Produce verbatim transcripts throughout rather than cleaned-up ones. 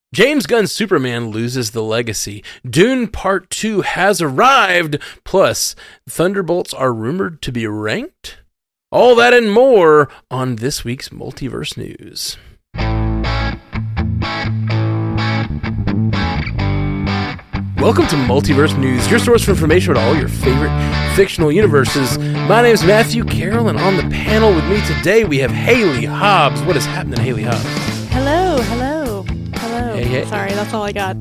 James Gunn's Superman loses the legacy. Dune Part two has arrived. Plus, Thunderbolts are rumored to be ranked. All that and more on this week's Multiverse News. Welcome to Multiverse News, your source for information about all your favorite fictional universes. My name is Matthew Carroll, and on the panel with me today, we have Haley Hobbs. What is happening, Haley Hobbs? Hello, hello, hello. Hey, hey. Sorry, that's all I got.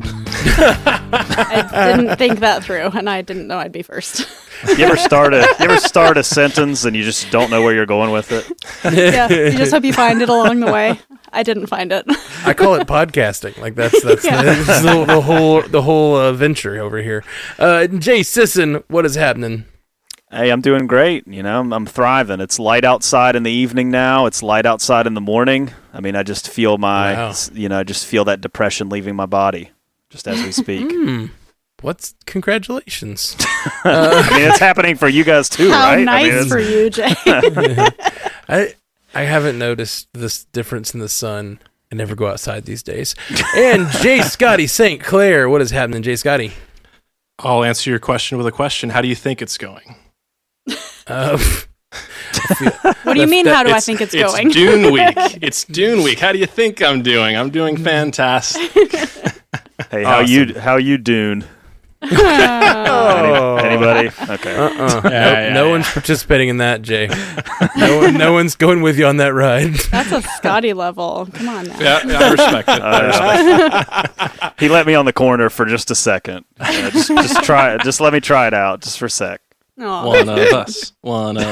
I didn't think that through, and I didn't know I'd be first. You ever start a you ever start a sentence and you just don't know where you're going with it? Yeah, you just hope you find it along the way. I didn't find it. I call it podcasting. Like that's that's, Yeah. the, that's the, the whole the whole uh, venture over here. Uh, Jay Sisson, what is happening? Hey, I'm doing great. You know, I'm, I'm thriving. It's light outside in the evening now. It's light outside in the morning. I mean, I just feel my Wow. you know, I just feel that depression leaving my body just as we speak. Mm, what's congratulations? I mean, it's happening for you guys too, How right? nice I mean, it's- for you, Jay. I I haven't noticed this difference in the sun. I never go outside these days. And Jay Scotty Saint Clair, what is happening, Jay Scotty? I'll answer your question with a question. How do you think it's going? Uh, What do you mean, how do I It's- think it's going? It's Dune week. It's Dune week. How do you think I'm doing? I'm doing fantastic. Hey, how Awesome. you how you Dune? oh. Any, anybody? Okay. Uh-uh. Yeah, no, yeah, no yeah. one's participating in that, Jay. No one, no one's going with you on that ride. That's a Scotty level. Come on now. Yeah, yeah, I respect it. I respect it. He let me on the corner for just a second. Yeah, just just try it. Just let me try it out, just for a sec. Aw. One of us. One of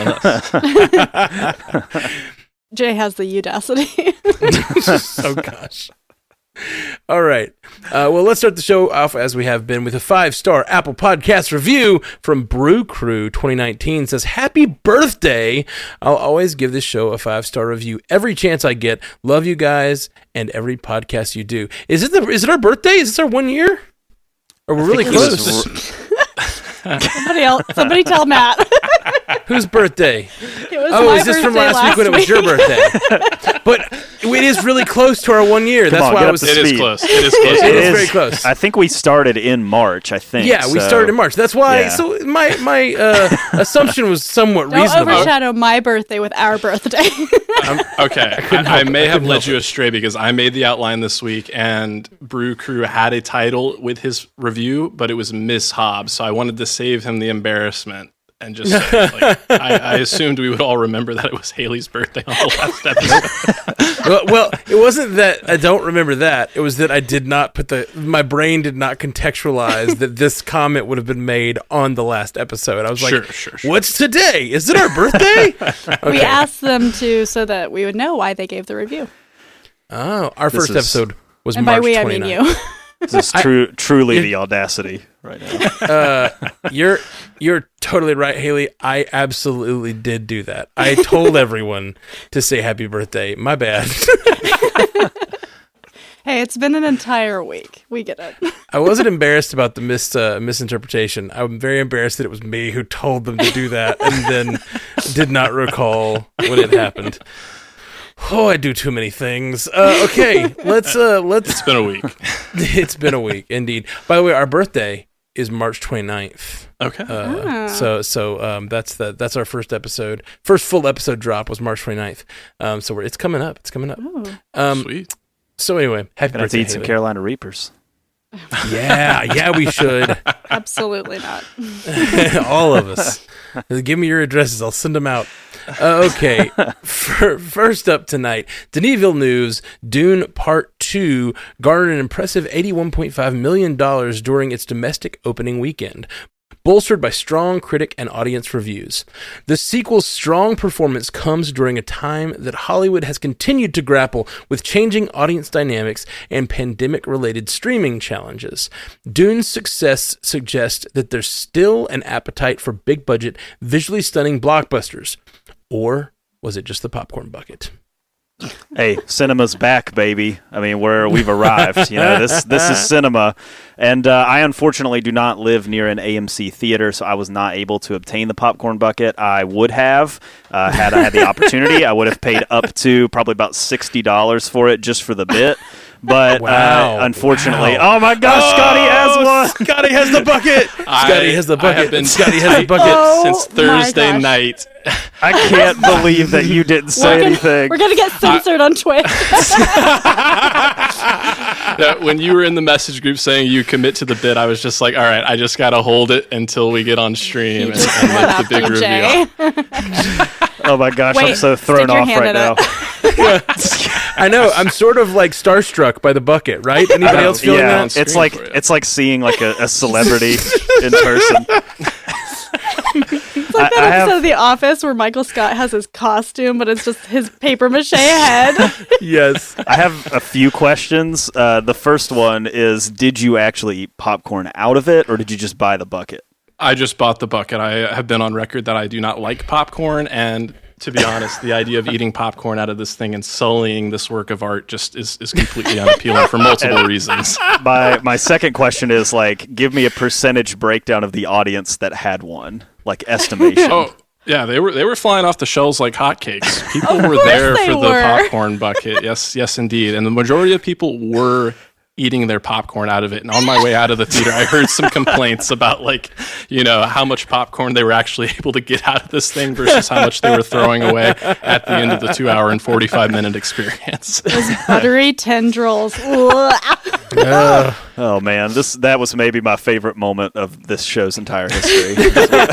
us. Jay has the audacity. Oh, gosh. All right. Uh, well, let's start the show off as we have been with a five-star Apple Podcast review from Brew Crew twenty nineteen. It says, happy birthday. I'll always give this show a five-star review every chance I get. Love you guys and every podcast you do. Is it the, is it our birthday? Is this our one year? Or we're really think this close? is Somebody else. Somebody tell Matt. Whose birthday? It was Oh, my is this from birthday last week when it was your birthday? But it is really close to our one year. Come That's on, why get I up was. to It is speed. close. It is close. It It is is very close. I think we started in March. I think. Yeah, we so- started in March. That's why. Yeah. So my my uh, assumption was somewhat Don't reasonable. overshadow my birthday with our birthday. Okay, I, I may have led you astray because I made the outline this week, and Brew Crew had a title with his review, but it was Miss Hobbs, so I wanted to save him the embarrassment and just say, like, I, I assumed we would all remember that it was Haley's birthday on the last episode. well, well, it wasn't that I don't remember that. It was that I did not put the my brain did not contextualize that this comment would have been made on the last episode. I was Sure, like, sure, sure. "What's today? Is it our birthday?" We Okay. asked them to so that we would know why they gave the review. Oh, our This first is- episode was And March by we, I mean twenty-ninth. you. This is true, truly the audacity right now. Uh, you're you're totally right, Haley. I absolutely did do that. I told everyone to say happy birthday. My bad. Hey, it's been an entire week. We get it. I wasn't embarrassed about the mis uh, misinterpretation. I'm very embarrassed that it was me who told them to do that and then did not recall when it happened. Oh, I do too many things. Uh, okay, let's uh, let's. It's been a week. It's been a week, indeed. By the way, our birthday is March twenty-ninth. Okay. Uh, Ah. So so um, that's the that's our first episode. First full episode drop was March twenty-ninth. Um, so we're, it's coming up. It's coming up. Ooh. Um, Sweet. so anyway, happy Gonna have to birthday, eat some Haley. Carolina Reapers. Yeah, yeah, we should. Absolutely not. All of us. Give me your addresses. I'll send them out. Uh, okay. For, first up tonight, Denis Villeneuve's Dune Part two garnered an impressive eighty-one point five million dollars during its domestic opening weekend, bolstered by strong critic and audience reviews. The sequel's strong performance comes during a time that Hollywood has continued to grapple with changing audience dynamics and pandemic-related streaming challenges. Dune's success suggests that there's still an appetite for big-budget, visually stunning blockbusters. Or was it just the popcorn bucket? Hey, cinema's back, baby. I mean, we're we've arrived. You know, this this is cinema, and uh, I unfortunately do not live near an A M C theater, so I was not able to obtain the popcorn bucket. I would have uh, had I had the opportunity. I would have paid up to probably about sixty dollars for it just for the bit. But Wow. uh, unfortunately, Wow. oh my gosh, Scotty has one. Scotty has the bucket. Scotty has the I bucket. have been Scotty has the tight bucket. Oh since my Thursday gosh. night. I can't believe that you didn't say We're gonna, anything. we're gonna get censored on Twitch. That when you were in the message group saying you commit to the bit, I was just like, all right, I just got to hold it until we get on stream You and, just and went make the up, big D J. reveal. Oh my gosh, I'm Wait, so thrown stick your off hand right in now. it. I know. I'm sort of like starstruck by the bucket, right? Anybody else feeling yeah, that? it's Screen like for you. it's like seeing like a, a celebrity in person. It's like that I- I episode have- of The Office where Michael Scott has his costume, but it's just his paper mache head. Yes. I have a few questions. Uh, the first one is: did you actually eat popcorn out of it, or did you just buy the bucket? I just bought the bucket. I have been on record that I do not like popcorn, and to be honest, the idea of eating popcorn out of this thing and sullying this work of art just is, is completely unappealing for multiple reasons. My my second question is like, give me a percentage breakdown of the audience that had one, like estimation. Oh, yeah, they were they were flying off the shelves like hotcakes. People Of were course there they for the were. popcorn bucket. Yes, yes, indeed. And the majority of people were eating their popcorn out of it. And on my way out of the theater, I heard some complaints about like, you know, how much popcorn they were actually able to get out of this thing versus how much they were throwing away at the end of the two hour and forty-five minute experience. Buttery tendrils. Oh man, this that was maybe my favorite moment of this show's entire history.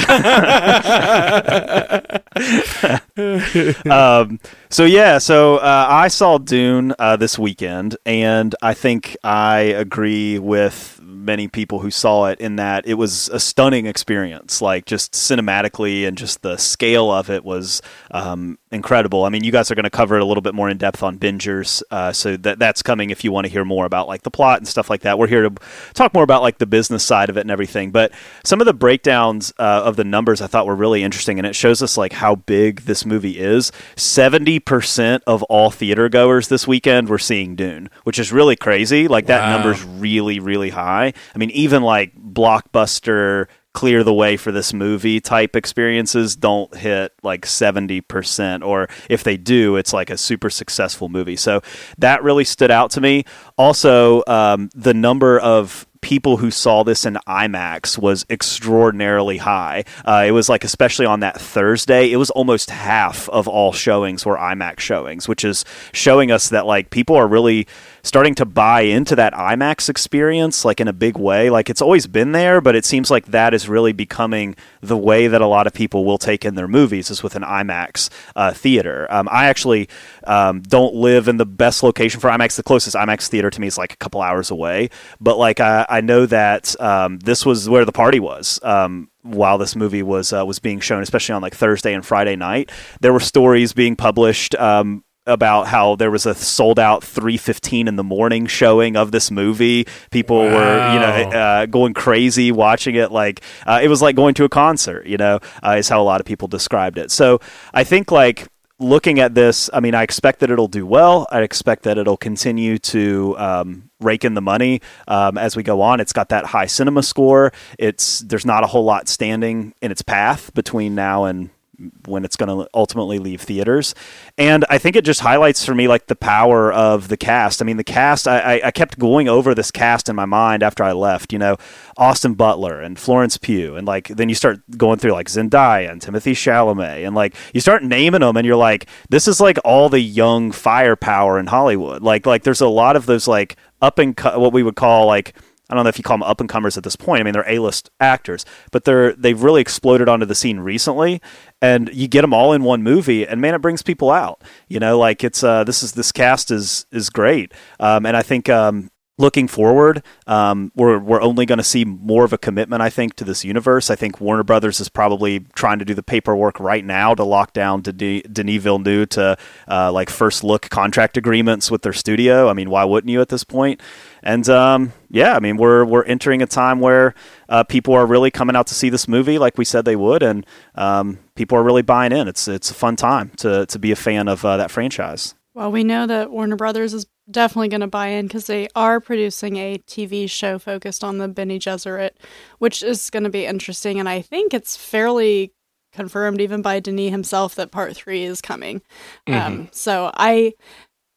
um, so yeah, so uh, I saw Dune uh, this weekend, and I think I agree with many people who saw it in that it was a stunning experience. Like just cinematically and just the scale of it was um, incredible. I mean, you guys are going to cover it a little bit more in depth on Bingers, uh, so that that's coming if you want to hear more about like the plot and stuff like that. We're here to talk more about like the business side of it and everything. But some of the breakdowns uh, of the numbers I thought were really interesting, and it shows us like how big this movie is. seventy percent of all theater goers this weekend were seeing Dune, which is really crazy. Like that Wow. number's really, really high. I mean, even like blockbuster clear the way for this movie type experiences don't hit like seventy percent, or if they do, it's like a super successful movie. So that really stood out to me. Also, um, the number of people who saw this in IMAX was extraordinarily high. Uh, it was like, especially on that Thursday, it was almost half of all showings were IMAX showings, which is showing us that like people are really starting to buy into that IMAX experience like in a big way. Like it's always been there, but it seems like that is really becoming the way that a lot of people will take in their movies is with an IMAX uh, theater. Um, I actually um, don't live in the best location for IMAX. The closest IMAX theater to me is like a couple hours away, but like I, I know that um, this was where the party was. Um, while this movie was uh, was being shown, especially on like Thursday and Friday night, there were stories being published um, about how there was a sold out three fifteen in the morning showing of this movie. People Wow. were, you know, uh, going crazy watching it. Like uh, it was like going to a concert, you know, uh, is how a lot of people described it. So I think like looking at this, I mean, I expect that it'll do well. I expect that it'll continue to um, rake in the money um, as we go on. It's got that high cinema score. It's there's not a whole lot standing in its path between now and when it's going to ultimately leave theaters. And I think it just highlights for me like the power of the cast. I mean, the cast, I, I kept going over this cast in my mind after I left, you know, Austin Butler and Florence Pugh. And like, then you start going through like Zendaya and Timothy Chalamet, and like you start naming them and you're like, this is like all the young firepower in Hollywood. Like, like there's a lot of those like up and co- what we would call like, I don't know if you call them up-and-comers at this point. I mean, they're A-list actors, but they're they've really exploded onto the scene recently, and you get them all in one movie, and man, it brings people out. You know, like it's uh, this is this cast is is great, um, and I think um, looking forward, um, we're we're only going to see more of a commitment, I think, to this universe. I think Warner Brothers is probably trying to do the paperwork right now to lock down Denis, Denis Villeneuve to uh, like first look contract agreements with their studio. I mean, why wouldn't you at this point? And um, yeah, I mean, we're we're entering a time where uh, people are really coming out to see this movie, like we said they would, and um, people are really buying in. It's it's a fun time to to be a fan of uh, that franchise. Well, we know that Warner Brothers is definitely going to buy in because they are producing a T V show focused on the Bene Gesserit, which is going to be interesting. And I think it's fairly confirmed even by Denis himself that part three is coming. Mm-hmm. Um, so I...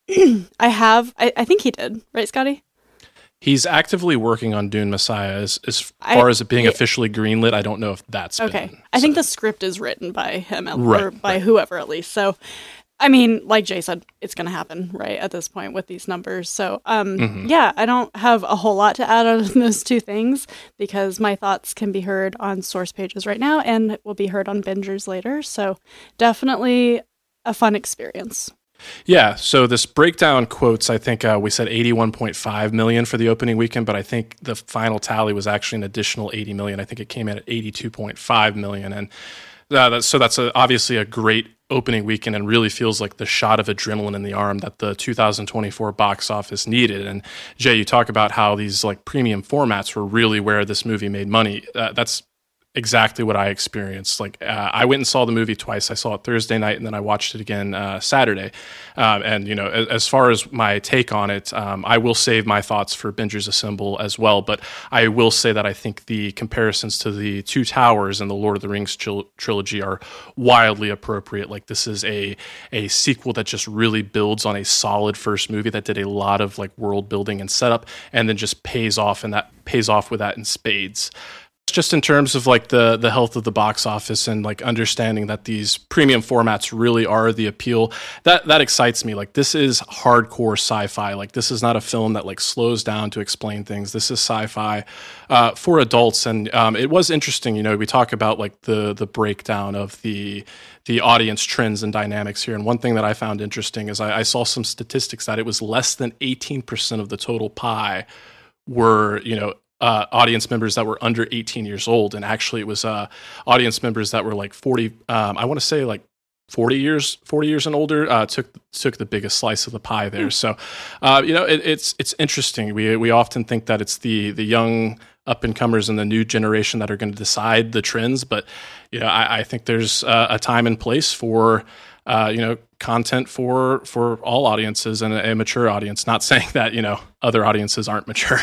I have. I, I think he did, right, Scotty? He's actively working on Dune Messiah. As, as far I, as it being yeah. officially greenlit, I don't know if that's okay. been, I so. think the script is written by him or Right, by right. whoever at least. So, I mean, like Jay said, it's going to happen right at this point with these numbers. So, um, Mhm. yeah, I don't have a whole lot to add on those two things because my thoughts can be heard on source pages right now and will be heard on Bingers later. So, definitely a fun experience. Yeah, so this breakdown quotes, I think uh, we said eighty-one point five million for the opening weekend, but I think the final tally was actually an additional eighty million. I think it came in at eighty-two point five million. And uh, that's, so that's a, obviously a great opening weekend and really feels like the shot of adrenaline in the arm that the two thousand twenty-four box office needed. And Jay, you talk about how these like premium formats were really where this movie made money. Uh, that's exactly what I experienced. Like uh, I went and saw the movie twice. I saw it Thursday night and then I watched it again uh, Saturday. Um, and you know, as, as far as my take on it, um, I will save my thoughts for Bingers Assemble as well. But I will say that I think the comparisons to the Two Towers and the Lord of the Rings tril- trilogy are wildly appropriate. Like this is a a sequel that just really builds on a solid first movie that did a lot of like world building and setup, and then just pays off and that pays off with that in spades. Just in terms of like the the health of the box office and like understanding that these premium formats really are the appeal, that that excites me. Like this is hardcore sci-fi. Like this is not a film that like slows down to explain things. This is sci-fi uh, for adults. And um, it was interesting. You know, we talk about like the the breakdown of the the audience trends and dynamics here. And one thing that I found interesting is I, I saw some statistics that it was less than eighteen percent of the total pie were, you know, Uh, audience members that were under eighteen years old, and actually it was uh, audience members that were like forty. Um, I want to say like forty years, forty years and older. Uh, took took the biggest slice of the pie there. Mm. So, uh, you know, it, it's it's interesting. We we often think that it's the the young up and comers and the new generation that are going to decide the trends, but you know, I, I think there's uh, a time and place for. Uh, you know, content for for all audiences and a, a mature audience. Not saying that you know other audiences aren't mature.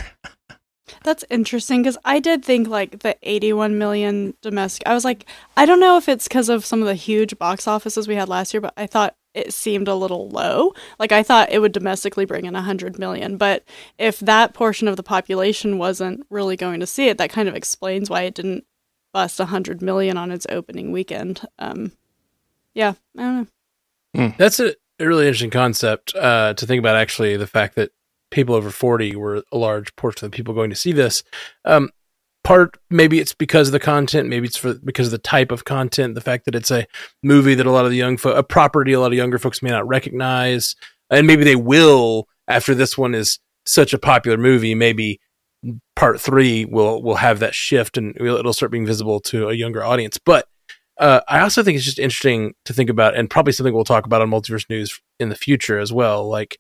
That's interesting because I did think like the eighty-one million domestic. I was like, I don't know if it's because of some of the huge box offices we had last year, but I thought it seemed a little low. Like I thought it would domestically bring in one hundred million. But if that portion of the population wasn't really going to see it, that kind of explains why it didn't bust one hundred million on its opening weekend. Um, yeah, I don't know. Mm. That's a, a really interesting concept uh, to think about, actually, the fact that people over forty were a large portion of the people going to see this. Um, part, maybe it's because of the content, maybe it's for because of the type of content, the fact that it's a movie that a lot of the young folks, a property a lot of younger folks may not recognize, and maybe they will after this one is such a popular movie. Maybe part three will will have that shift and it'll start being visible to a younger audience. But uh, I also think it's just interesting to think about, and probably something we'll talk about on Multiverse News in the future as well. Like,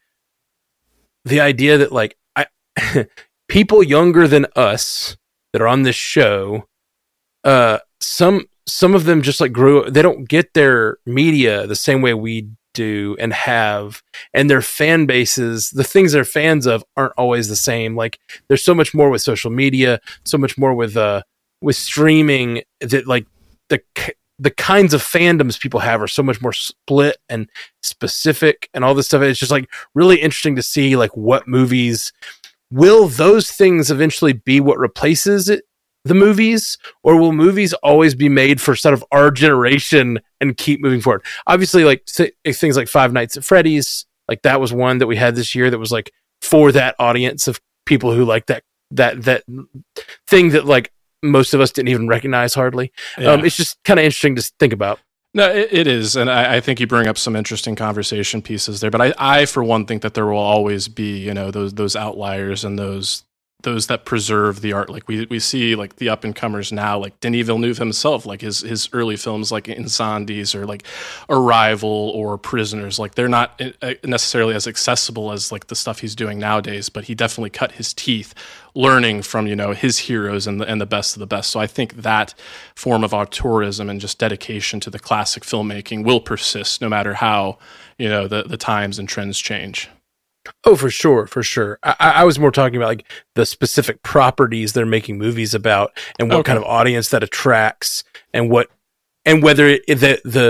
the idea that like I, people younger than us that are on this show, uh, some some of them just like grew. They don't get their media the same way we do and have, and their fan bases, the things they're fans of, aren't always the same. Like there's so much more with social media, so much more with uh with streaming that like the the kinds of fandoms people have are so much more split and specific and all this stuff. It's just like really interesting to see like what movies will those things eventually be what replaces it, the movies, or will movies always be made for sort of our generation and keep moving forward? Obviously, like th- things like Five Nights at Freddy's, like that was one that we had this year that was like for that audience of people who like that, that, that thing that like most of us didn't even recognize hardly. Yeah. Um, it's just kind of interesting to think about. No, it, it is. And I, I think you bring up some interesting conversation pieces there. But I, I, for one, think that there will always be, you know, those those outliers and those those that preserve the art. Like we we see like the up and comers now, like Denis Villeneuve himself, like his his early films like Incendies or like Arrival or Prisoners, like they're not necessarily as accessible as like the stuff he's doing nowadays, but he definitely cut his teeth learning from, you know, his heroes and the, and the best of the best. So I think that form of auteurism and just dedication to the classic filmmaking will persist no matter how, you know, the, the times and trends change. Oh, for sure, for sure. I, I was more talking about like the specific properties they're making movies about and what okay. kind of audience that attracts and what and whether it, the the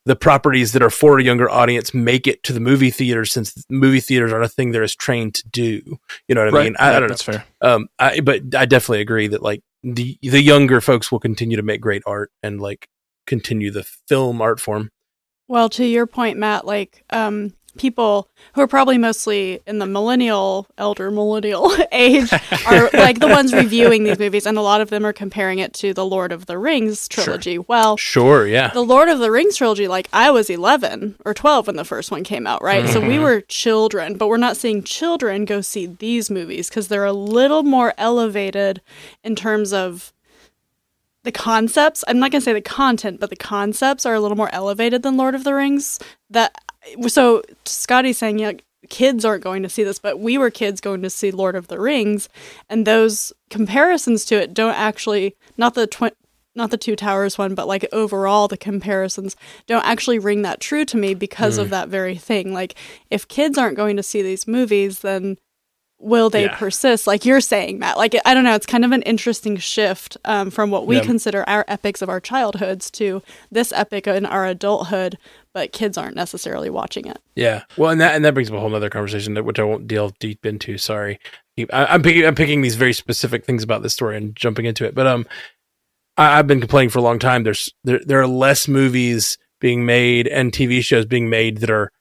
the properties that are for a younger audience make it to the movie theaters, since movie theaters are a thing they're as trained to do. You know what I Right. mean? I, Yeah, I don't that's know. fair. Um, I, but I definitely agree that like the the younger folks will continue to make great art and like continue the film art form. Well, to your point, Matt, like um, people who are probably mostly in the millennial, elder millennial age are like the ones reviewing these movies, and a lot of them are comparing it to the Lord of the Rings trilogy. Well, Sure, yeah. the Lord of the Rings trilogy, like I was eleven or twelve when the first one came out, right? So we were children, but we're not seeing children go see these movies because they're a little more elevated in terms of the concepts. I'm not going to say the content, but the concepts are a little more elevated than Lord of the Rings. That so Scotty's saying, yeah, kids aren't going to see this, but we were kids going to see Lord of the Rings, and those comparisons to it don't actually, not the twi- not the Two Towers one, but like overall the comparisons don't actually ring that true to me because Mm. of that very thing. Like if kids aren't going to see these movies, then will they Yeah. persist? Like you're saying, Matt, like, I don't know, it's kind of an interesting shift um, from what we Yeah. consider our epics of our childhoods to this epic in our adulthood, but kids aren't necessarily watching it. Yeah. Well, and that and that brings up a whole other conversation that which I won't delve deep into. Sorry, I, I'm picking I'm picking these very specific things about this story and jumping into it. But um, I, I've been complaining for a long time. There's there there are less movies being made and T V shows being made that are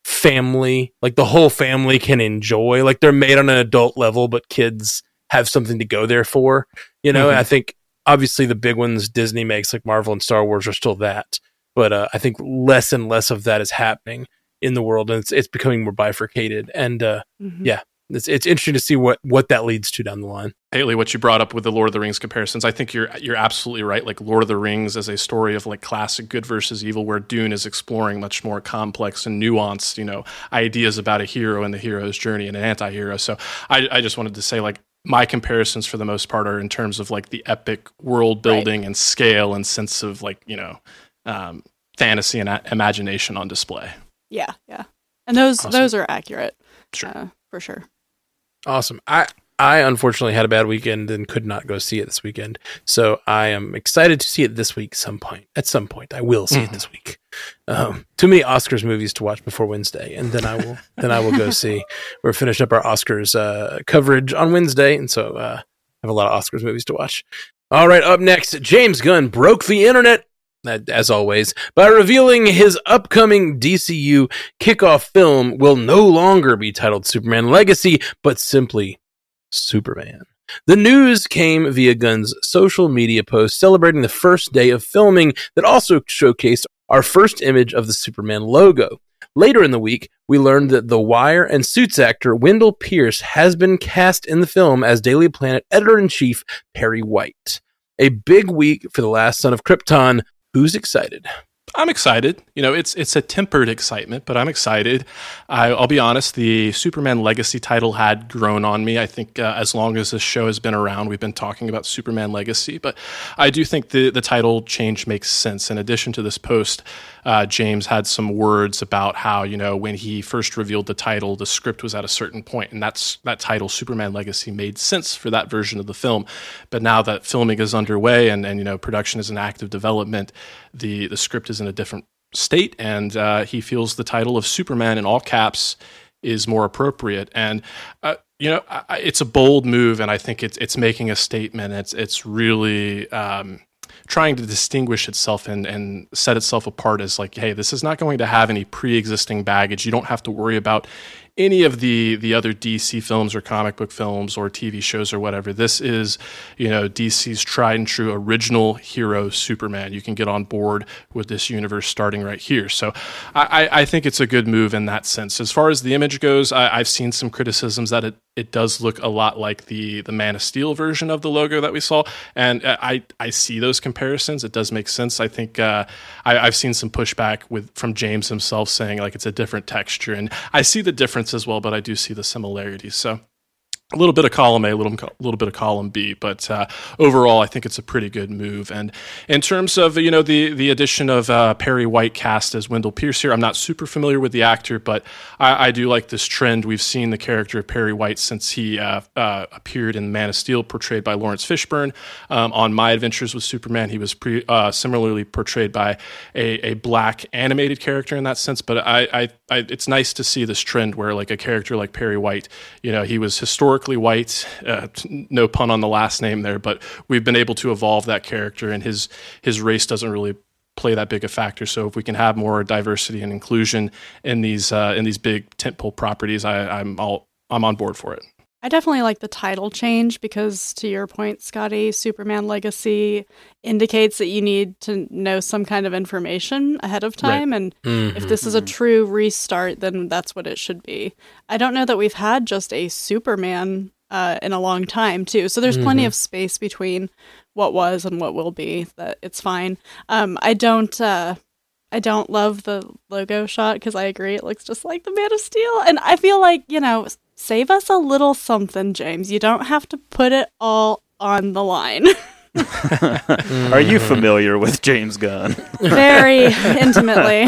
family, like the whole family can enjoy. Like they're made on an adult level, but kids have something to go there for. You know, Mhm. and I think obviously the big ones Disney makes, like Marvel and Star Wars, are still that. But uh, I think less and less of that is happening in the world, and it's it's becoming more bifurcated. And uh, Mhm. yeah, it's it's interesting to see what what that leads to down the line. Haley, what you brought up with the Lord of the Rings comparisons, I think you're you're absolutely right. Like Lord of the Rings as a story of like classic good versus evil, where Dune is exploring much more complex and nuanced, you know, ideas about a hero and the hero's journey and an anti-hero. So I, I just wanted to say, like, my comparisons for the most part are in terms of like the epic world building and scale and sense of like, you know, um, fantasy and a- imagination on display. Yeah, yeah. And those Awesome. those are accurate. Sure. Uh, for sure. Awesome. I I unfortunately had a bad weekend and could not go see it this weekend. So I am excited to see it this week some point. At some point, I will see it this week. Um, too many Oscars movies to watch before Wednesday, and then I will then I will go see. We're finished up our Oscars uh, coverage on Wednesday, and so uh, I have a lot of Oscars movies to watch. All right, up next, James Gunn broke the internet, as always, by revealing his upcoming D C U kickoff film will no longer be titled Superman Legacy, but simply Superman. The news came via Gunn's social media post celebrating the first day of filming that also showcased our first image of the Superman logo. Later in the week, we learned that The Wire and Suits actor Wendell Pierce has been cast in the film as Daily Planet editor-in-chief Perry White. A big week for The Last Son of Krypton. Who's excited? I'm excited. You know, it's it's a tempered excitement, but I'm excited. I, I'll be honest, the Superman Legacy title had grown on me. I think uh, as long as this show has been around, we've been talking about Superman Legacy, but I do think the, the title change makes sense. In addition to this post, uh, James had some words about how, you know, when he first revealed the title, the script was at a certain point, and that's that title, Superman Legacy, made sense for that version of the film. But now that filming is underway and, and you know, production is in active development, the, the script is in a different state, and uh, he feels the title of Superman in all caps is more appropriate. And uh, you know, I, it's a bold move, and I think it's it's making a statement. It's it's really um, trying to distinguish itself and and set itself apart as like, hey, this is not going to have any pre-existing baggage. You don't have to worry about any of the the other D C films or comic book films or T V shows or whatever. This is, you know, D C's tried and true original hero Superman. You can get on board with this universe starting right here. So I, I think it's a good move in that sense. As far as the image goes, I, I've seen some criticisms that it, it does look a lot like the the Man of Steel version of the logo that we saw. And I, I see those comparisons. It does make sense. I think uh, I, I've seen some pushback with from James himself saying like it's a different texture. And I see the difference as well, but I do see the similarities. So a little bit of column A, a little, a little bit of column B, but uh, overall, I think it's a pretty good move. And in terms of, you know, the the addition of uh, Perry White cast as Wendell Pierce here, I'm not super familiar with the actor, but I, I do like this trend. We've seen the character of Perry White since he uh, uh, appeared in Man of Steel, portrayed by Lawrence Fishburne. Um, on My Adventures with Superman, he was pre, uh, similarly portrayed by a, a black animated character in that sense. But I, I, I, it's nice to see this trend where, like, a character like Perry White, you know, he was historically white, uh, no pun on the last name there, but we've been able to evolve that character, and his his race doesn't really play that big a factor. So if we can have more diversity and inclusion in these uh, in these big tentpole properties, I, I'm all I'm on board for it. I definitely like the title change because, to your point, Scotty, Superman Legacy indicates that you need to know some kind of information ahead of time. Right. And mm-hmm. if this is a true restart, then that's what it should be. I don't know that we've had just a Superman uh, in a long time, too. So there's mm-hmm. plenty of space between what was and what will be. That it's fine. Um, I don't... Uh, I don't love the logo shot because I agree it looks just like the Man of Steel. And I feel like, you know, save us a little something, James. You don't have to put it all on the line. Are you familiar with James Gunn? Very intimately.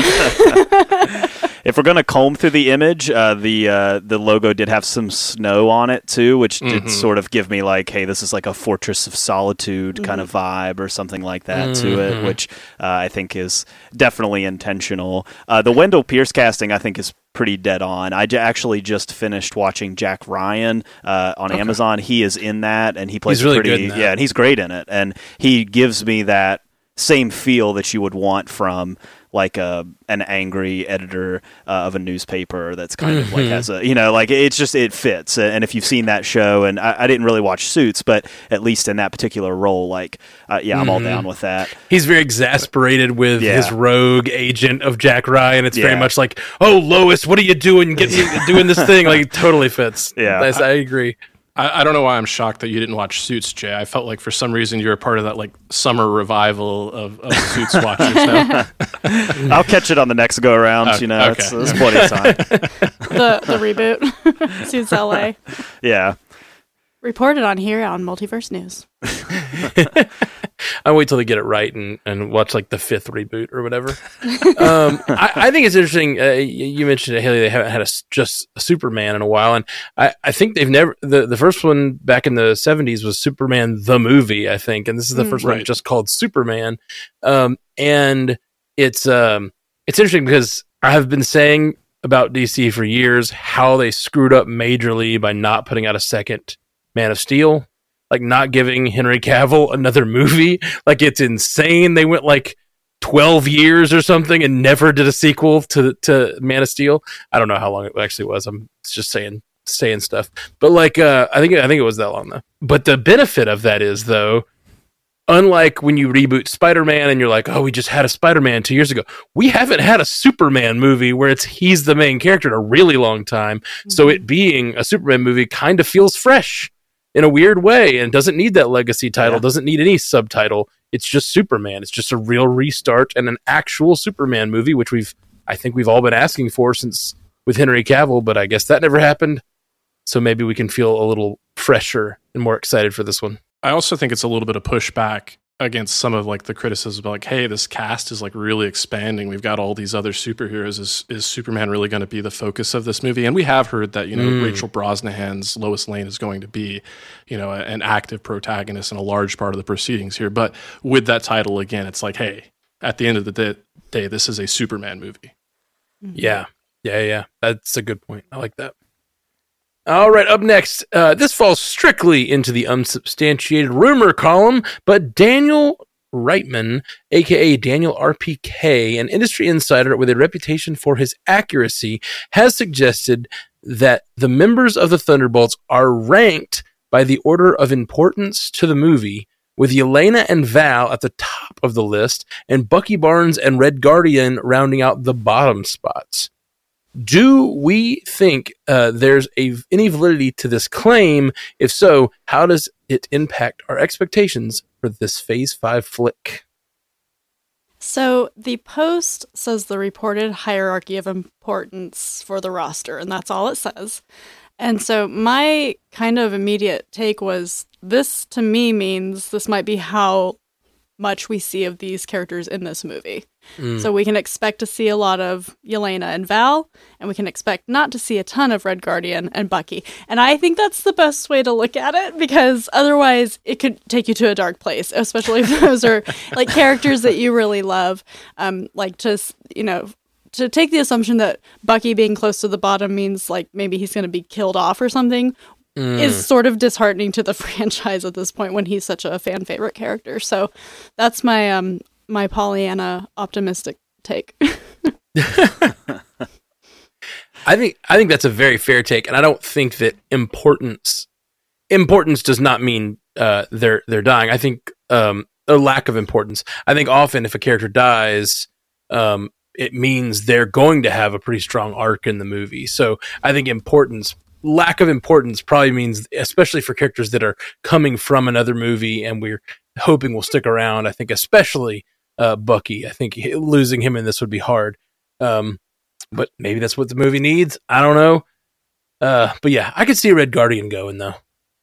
If we're going to comb through the image, uh, the uh, the logo did have some snow on it too, which did mm-hmm. sort of give me like, hey, this is like a Fortress of Solitude mm-hmm. kind of vibe or something like that mm-hmm. to it, which uh, I think is definitely intentional. Uh, the Wendell Pierce casting, I think, is pretty dead on. I j- actually just finished watching Jack Ryan uh, on okay. Amazon. He is in that, and he plays he's really pretty, good in that. Yeah, and he's great in it, and he gives me that same feel that you would want from like a an angry editor uh, of a newspaper that's kind mm-hmm. of like has a, you know, like it's just, it fits. And if you've seen that show, and I, I didn't really watch Suits, but at least in that particular role, like, uh, yeah, I'm mm-hmm. all down with that. He's very exasperated with yeah. his rogue agent of Jack Ryan. It's yeah. very much like, oh, Lois, what are you doing? Get me doing this thing. Like, it totally fits. Yeah. I, I agree. I, I don't know why I'm shocked that you didn't watch Suits, Jay. I felt like for some reason you were part of that like summer revival of, of Suits watchers now. I'll catch it on the next go around. Okay, you know, okay. it's, there's plenty of time. the the reboot, Suits L A. Yeah. Reported on here on Multiverse News. I wait till they get it right and, and watch like the fifth reboot or whatever. um, I, I think it's interesting. Uh, you mentioned it, Haley. They haven't had a, just a Superman in a while, and I, I think they've never. The, the first one back in the seventies was Superman the movie, I think, and this is the mm, first right. one just called Superman. Um, and it's um, it's interesting because I have been saying about D C for years how they screwed up majorly by not putting out a second Man of Steel. Like not giving Henry Cavill another movie. Like it's insane. They went like twelve years or something and never did a sequel to to Man of Steel. I don't know how long it actually was. I'm just saying saying stuff. But like uh, I think I think it was that long though. But the benefit of that is though, unlike when you reboot Spider-Man and you're like, oh, we just had a Spider-Man two years ago. We haven't had a Superman movie where it's he's the main character in a really long time. Mm-hmm. So it being a Superman movie kind of feels fresh in a weird way, and doesn't need that legacy title, yeah. doesn't need any subtitle. It's just Superman. It's just a real restart and an actual Superman movie, which we've, I think we've all been asking for since with Henry Cavill, but I guess that never happened. So maybe we can feel a little fresher and more excited for this one. I also think it's a little bit of pushback against some of like the criticism, like, hey, this cast is like really expanding. We've got all these other superheroes. Is is Superman really going to be the focus of this movie? And we have heard that, you know, mm. Rachel Brosnahan's Lois Lane is going to be, you know, an active protagonist in a large part of the proceedings here. But with that title, again, it's like, hey, at the end of the day, day this is a Superman movie. Yeah. Yeah, yeah. That's a good point. I like that. All right, up next, uh, this falls strictly into the unsubstantiated rumor column, but Daniel Reitman, a k a. Daniel R P K, an industry insider with a reputation for his accuracy, has suggested that the members of the Thunderbolts are ranked by the order of importance to the movie, with Yelena and Val at the top of the list, and Bucky Barnes and Red Guardian rounding out the bottom spots. Do we think uh, there's a, any validity to this claim? If so, how does it impact our expectations for this Phase five flick? So the post says the reported hierarchy of importance for the roster, and that's all it says. And so my kind of immediate take was this to me means this might be how much we see of these characters in this movie. Mm. So we can expect to see a lot of Yelena and Val, and we can expect not to see a ton of Red Guardian and Bucky. And I think that's the best way to look at it, because otherwise it could take you to a dark place, especially if those are like characters that you really love. Um, like just, you know, to take the assumption that Bucky being close to the bottom means like maybe he's going to be killed off or something mm. is sort of disheartening to the franchise at this point when he's such a fan favorite character. So that's my um my Pollyanna optimistic take. I think I think that's a very fair take, and I don't think that importance importance does not mean uh, they're they're dying. I think um, a lack of importance. I think often if a character dies, um, it means they're going to have a pretty strong arc in the movie. So I think importance, lack of importance, probably means, especially for characters that are coming from another movie and we're hoping will stick around. I think especially uh, Bucky. I think losing him in this would be hard. Um, but maybe that's what the movie needs. I don't know. Uh, but yeah, I could see Red Guardian going though.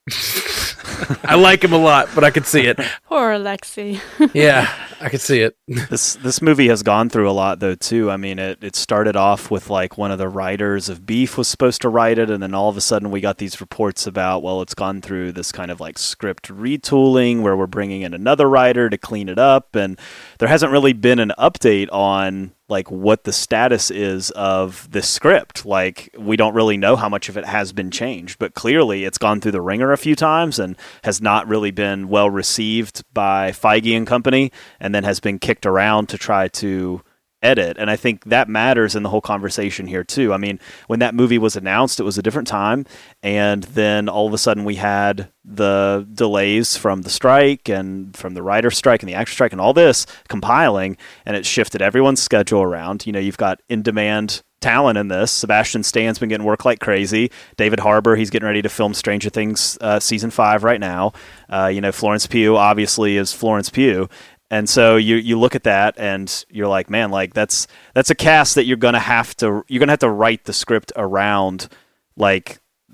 I like him a lot, but I could see it. Poor Alexi. Yeah, I could see it. This this movie has gone through a lot though too. I mean, it, it started off with like one of the writers of Beef was supposed to write it, and then all of a sudden we got these reports about, well, it's gone through this kind of like script retooling where we're bringing in another writer to clean it up, and there hasn't really been an update on like what the status is of the script. Like, we don't really know how much of it has been changed, but clearly it's gone through the ringer a few times and has not really been well received by Feige and company, and then has been kicked around to try to edit. And I think that matters in the whole conversation here too. I mean, when that movie was announced, it was a different time, and then all of a sudden we had the delays from the strike and from the writer strike and the actor strike and all this compiling, and it shifted everyone's schedule around. You know, you've got in-demand talent in this. Sebastian Stan's been getting work like crazy. David Harbour, he's getting ready to film Stranger Things uh, season five right now. Uh, you know, Florence Pugh obviously is Florence Pugh. And so you, you look at that and you're like, man, like that's that's a cast that you're gonna have to you're gonna have to write the script around like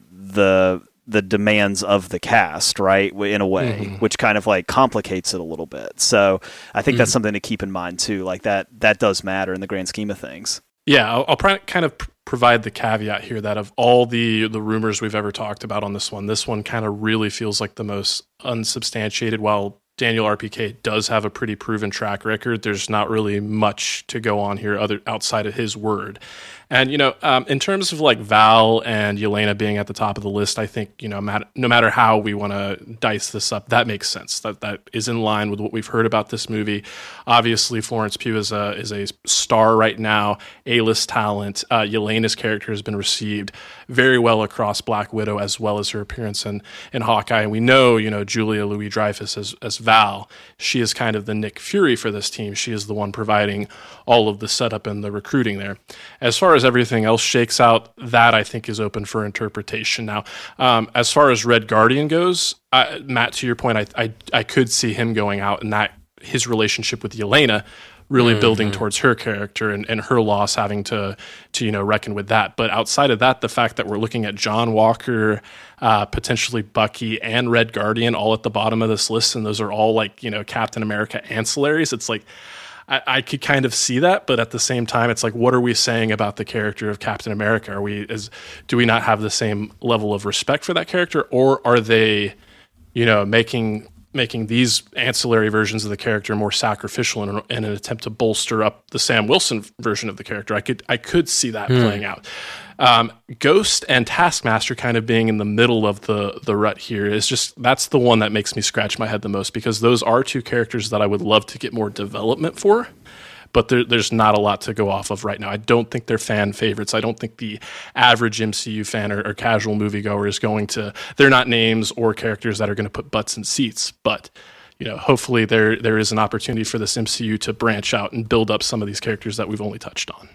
the the demands of the cast, right? In a way, mm-hmm. which kind of like complicates it a little bit. So I think mm-hmm. that's something to keep in mind too. Like that that does matter in the grand scheme of things. Yeah, I'll, I'll pr- kind of pr- provide the caveat here that of all the the rumors we've ever talked about on this one, this one kind of really feels like the most unsubstantiated. While Daniel R P K does have a pretty proven track record, there's not really much to go on here other outside of his word. And, you know, um, in terms of like Val and Yelena being at the top of the list, I think, you know, mat- no matter how we want to dice this up, that makes sense. That that is in line with what we've heard about this movie. Obviously, Florence Pugh is a is a star right now, A-list talent. Uh, Yelena's character has been received very well across Black Widow, as well as her appearance in, in Hawkeye. And we know, you know, Julia Louis-Dreyfus as as Val, she is kind of the Nick Fury for this team. She is the one providing all of the setup and the recruiting there. As far as everything else shakes out, that I think is open for interpretation. Now, um, as far as Red Guardian goes, I, Matt, to your point, I, I I could see him going out and that his relationship with Yelena really mm-hmm. building towards her character and, and her loss having to, to, you know, reckon with that. But outside of that, the fact that we're looking at John Walker, uh, potentially Bucky and Red Guardian all at the bottom of this list, and those are all like, you know, Captain America ancillaries. It's like, I, I could kind of see that, but at the same time, it's like, what are we saying about the character of Captain America? Are we, is, do we not have the same level of respect for that character, or are they, you know, making making these ancillary versions of the character more sacrificial in an, in an attempt to bolster up the Sam Wilson version of the character? I could I could see that hmm. playing out. Um, Ghost and Taskmaster kind of being in the middle of the the rut here is just, that's the one that makes me scratch my head the most, because those are two characters that I would love to get more development for, but there, there's not a lot to go off of right now. I don't think they're fan favorites. I don't think the average M C U fan or, or casual moviegoer is going to, they're not names or characters that are going to put butts in seats, but you know, hopefully there there is an opportunity for this M C U to branch out and build up some of these characters that we've only touched on.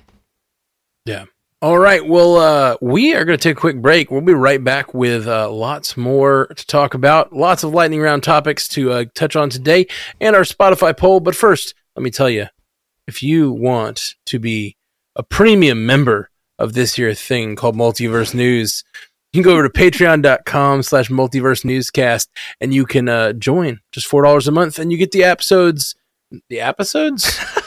Yeah. All right. Well, uh, we are going to take a quick break. We'll be right back with uh, lots more to talk about, lots of lightning round topics to uh, touch on today, and our Spotify poll. But first, let me tell you, if you want to be a premium member of this here thing called Multiverse News, You can go over to patreon.com slash multiverse newscast and you can uh, join just four dollars a month and you get the episodes. The episodes?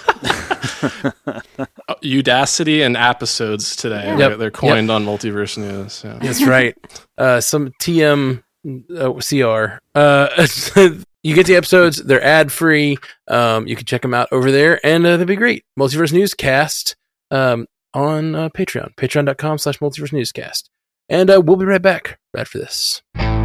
Udacity and episodes today. Yep. They're, they're coined Yep. on Multiverse News. Yeah. That's right. Uh, some T M uh, C R. Uh, you get the episodes. They're ad free. Um, you can check them out over there, and uh, that'd be great. Multiverse Newscast um, on uh, Patreon. Patreon.com slash Multiverse Newscast. And uh, we'll be right back right after this.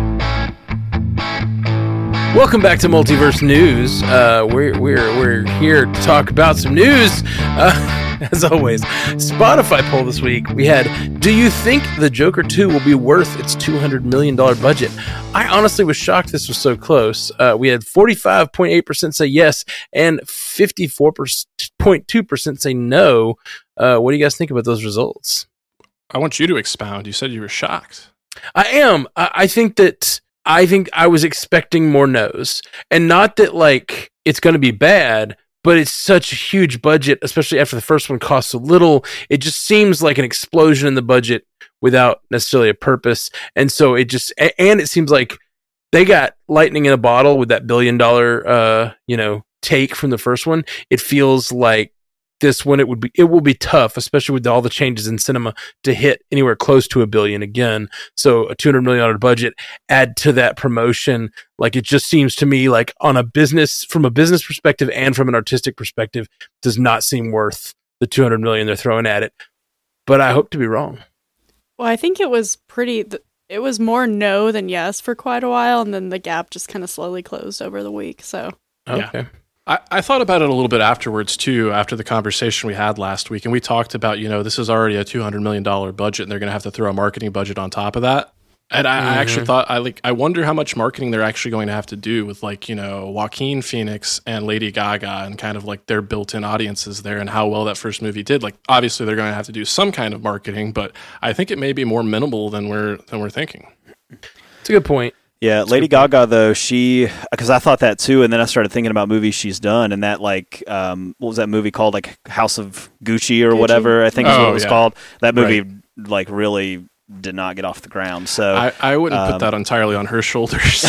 Welcome back to Multiverse News. Uh, we're we're we're here to talk about some news. Uh, as always, Spotify poll this week. We had: do you think the Joker two will be worth its two hundred million dollars budget? I honestly was shocked this was so close. Uh, we had forty-five point eight percent say yes and fifty-four point two percent say no. Uh, what do you guys think about those results? I want you to expound. You said you were shocked. I am. I, I think that. I think I was expecting more no's, and not that like it's going to be bad, but it's such a huge budget, especially after the first one cost so little. It just seems like an explosion in the budget without necessarily a purpose. And so it just, and it seems like they got lightning in a bottle with that billion dollar, uh, you know, take from the first one. It feels like this one, it would be, it will be tough, especially with all the changes in cinema, to hit anywhere close to a billion again. So a two hundred million dollars budget, add to that promotion. Like, it just seems to me like on a business, from a business perspective and from an artistic perspective, does not seem worth the two hundred million dollars they're throwing at it. But I hope to be wrong. Well, I think it was pretty, it was more no than yes for quite a while. And then the gap just kind of slowly closed over the week. So, Okay. Yeah. I, I thought about it a little bit afterwards, too, after the conversation we had last week. And we talked about, you know, this is already a two hundred million dollars budget, and they're going to have to throw a marketing budget on top of that. And I, mm-hmm. I actually thought, I like, I wonder how much marketing they're actually going to have to do with, like, you know, Joaquin Phoenix and Lady Gaga and kind of like their built-in audiences there and how well that first movie did. Like, obviously, they're going to have to do some kind of marketing, but I think it may be more minimal than we're than we're thinking. It's a good point. Yeah, Lady Gaga, though, she, because I thought that too, and then I started thinking about movies she's done, and that, like, um, what was that movie called, like House of Gucci or Gucci. whatever, I think is Oh, what it was yeah. called. That movie, Right. like, really did not get off the ground, so. I, I wouldn't um, put that entirely on her shoulders.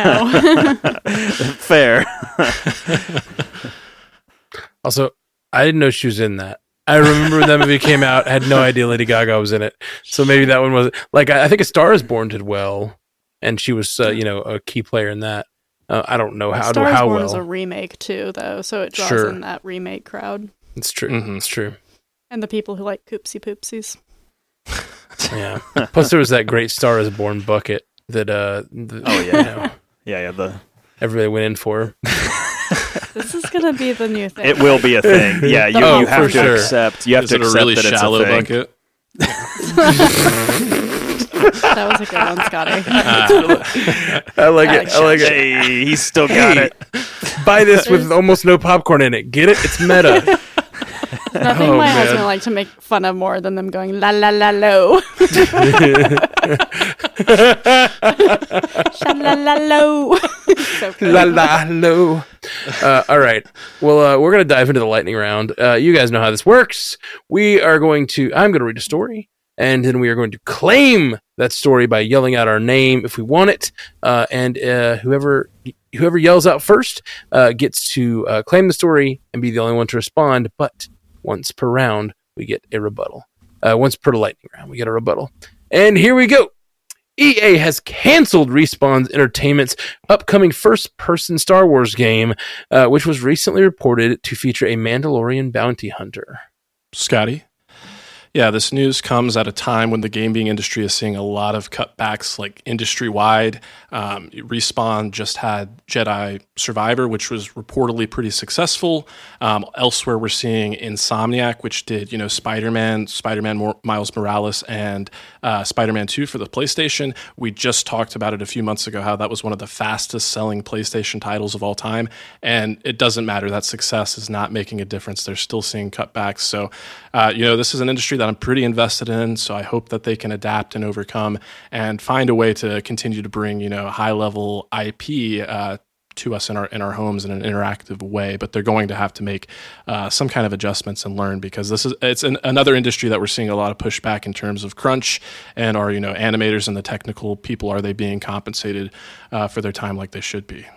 no. Fair. Also, I didn't know she was in that. I remember when that movie came out, I had no idea Lady Gaga was in it. So maybe that one was, like, I, I think A Star is Born did well. And she was, uh, you know, a key player in that. Uh, I don't know how Star is how Born well. is a remake too, though, so it draws Sure. in that remake crowd It's true. Mhm. It's true. and the people who like Poopsie Poopsies. Yeah. Plus, there was that great Star is Born bucket that, uh, the, Oh, yeah. you know, Yeah, yeah, the everybody went in for. This is gonna be the new thing. it will be a thing. Yeah, you, Oh, you have for to sure. accept. You have Is to it a accept really that it's shallow a thing. bucket? That was a good one, Scotty. I like it. I like it. Hey, he's still got Hey. it. Buy this with almost no popcorn in it. Get it? It's meta. Nothing Oh, my man. husband like to make fun of more than them going la la la lo. Sha la la lo. So funny. La la lo. Uh, all right. Well, uh, we're going to dive into the lightning round. Uh, you guys know how this works. We are going to, I'm going to read a story, and then we are going to claim that story by yelling out our name if we want it. Uh, and uh, whoever whoever yells out first uh, gets to uh, claim the story and be the only one to respond. But once per round, we get a rebuttal. Uh, once per lightning round, we get a rebuttal. And here we go. E A has canceled Respawn Entertainment's upcoming first-person Star Wars game, uh, which was recently reported to feature a Mandalorian bounty hunter. Scotty? Yeah, this news comes at a time when the gaming industry is seeing a lot of cutbacks, like industry-wide. Um, Respawn just had Jedi Survivor, which was reportedly pretty successful. Um, elsewhere, we're seeing Insomniac, which did, you know, Spider-Man, Spider-Man Mo- Miles Morales, and uh, Spider-Man two for the PlayStation. We just talked about it a few months ago, how that was one of the fastest-selling PlayStation titles of all time. And it doesn't matter. That success is not making a difference. They're still seeing cutbacks. So, uh, you know, this is an industry that I'm pretty invested in, so I hope that they can adapt and overcome and find a way to continue to bring, you know, high level I P uh, to us in our in our homes in an interactive way. But they're going to have to make uh, some kind of adjustments and learn, because this is it's an, another industry that we're seeing a lot of pushback in terms of crunch, and are you know animators and the technical people, are they being compensated uh, for their time like they should be?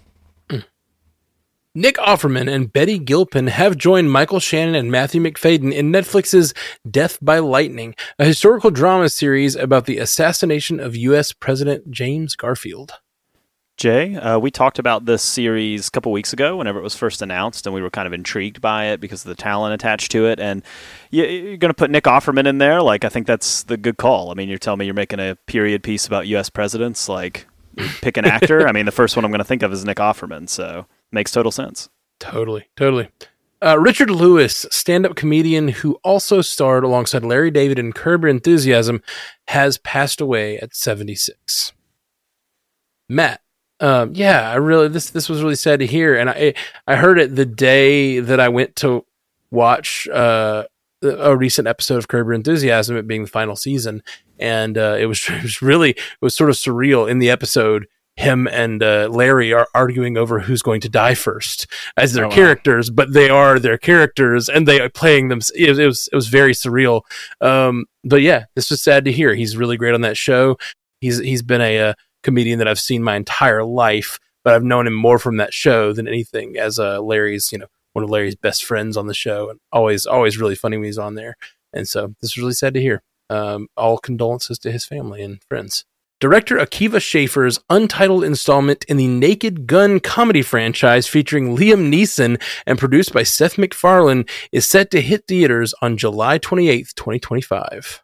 Nick Offerman and Betty Gilpin have joined Michael Shannon and Matthew McFadden in Netflix's Death by Lightning, a historical drama series about the assassination of U S President James Garfield. Jay, uh, we talked about this series a couple weeks ago whenever it was first announced, and we were kind of intrigued by it because of the talent attached to it. And you're going to put Nick Offerman in there? Like, I think that's the good call. I mean, you're telling me you're making a period piece about U S presidents? Like, pick an actor? I mean, the first one I'm going to think of is Nick Offerman, so makes total sense. Totally, totally. Uh, Richard Lewis, stand-up comedian who also starred alongside Larry David in Curb Your Enthusiasm, has passed away at seventy-six. Matt, um, yeah, I really this this was really sad to hear, and I I heard it the day that I went to watch uh, a recent episode of Curb Your Enthusiasm, it being the final season, and uh, it was it was really it was sort of surreal in the episode. Him and uh, Larry are arguing over who's going to die first as their oh, wow. characters, but they are their characters and they are playing them. It was, it was, it was very surreal. Um, but yeah, this was sad to hear. He's really great on that show. He's, he's been a, a comedian that I've seen my entire life, but I've known him more from that show than anything, as uh, Larry's, you know, one of Larry's best friends on the show, and always, always really funny when he's on there. And so this was really sad to hear. Um, all condolences to his family and friends. Director Akiva Schaffer's untitled installment in the Naked Gun comedy franchise featuring Liam Neeson and produced by Seth MacFarlane is set to hit theaters on July twenty-eighth, twenty twenty-five.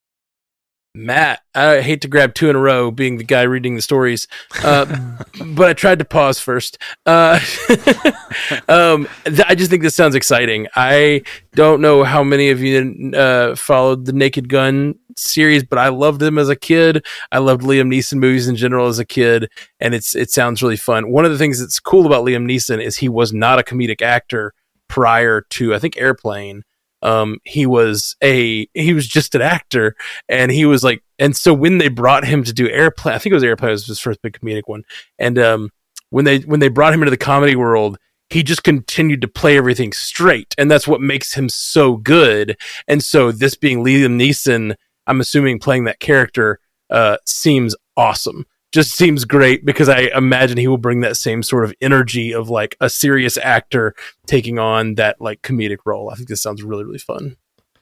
Matt, I hate to grab two in a row being the guy reading the stories, uh, but I tried to pause first. Uh, um, th- I just think this sounds exciting. I don't know how many of you uh, followed the Naked Gun series, but I loved them as a kid. I loved Liam Neeson movies in general as a kid, and it's it sounds really fun. One of the things that's cool about Liam Neeson is he was not a comedic actor prior to, I think, Airplane. Um, he was a, he was just an actor, and he was like, and so when they brought him to do Airplane, I think it was Airplane was his first big comedic one. And, um, when they, when they brought him into the comedy world, he just continued to play everything straight. And that's what makes him so good. And so this being Liam Neeson, I'm assuming playing that character, uh, seems awesome. Just seems great, because I imagine he will bring that same sort of energy of like a serious actor taking on that like comedic role. I think this sounds really, really fun.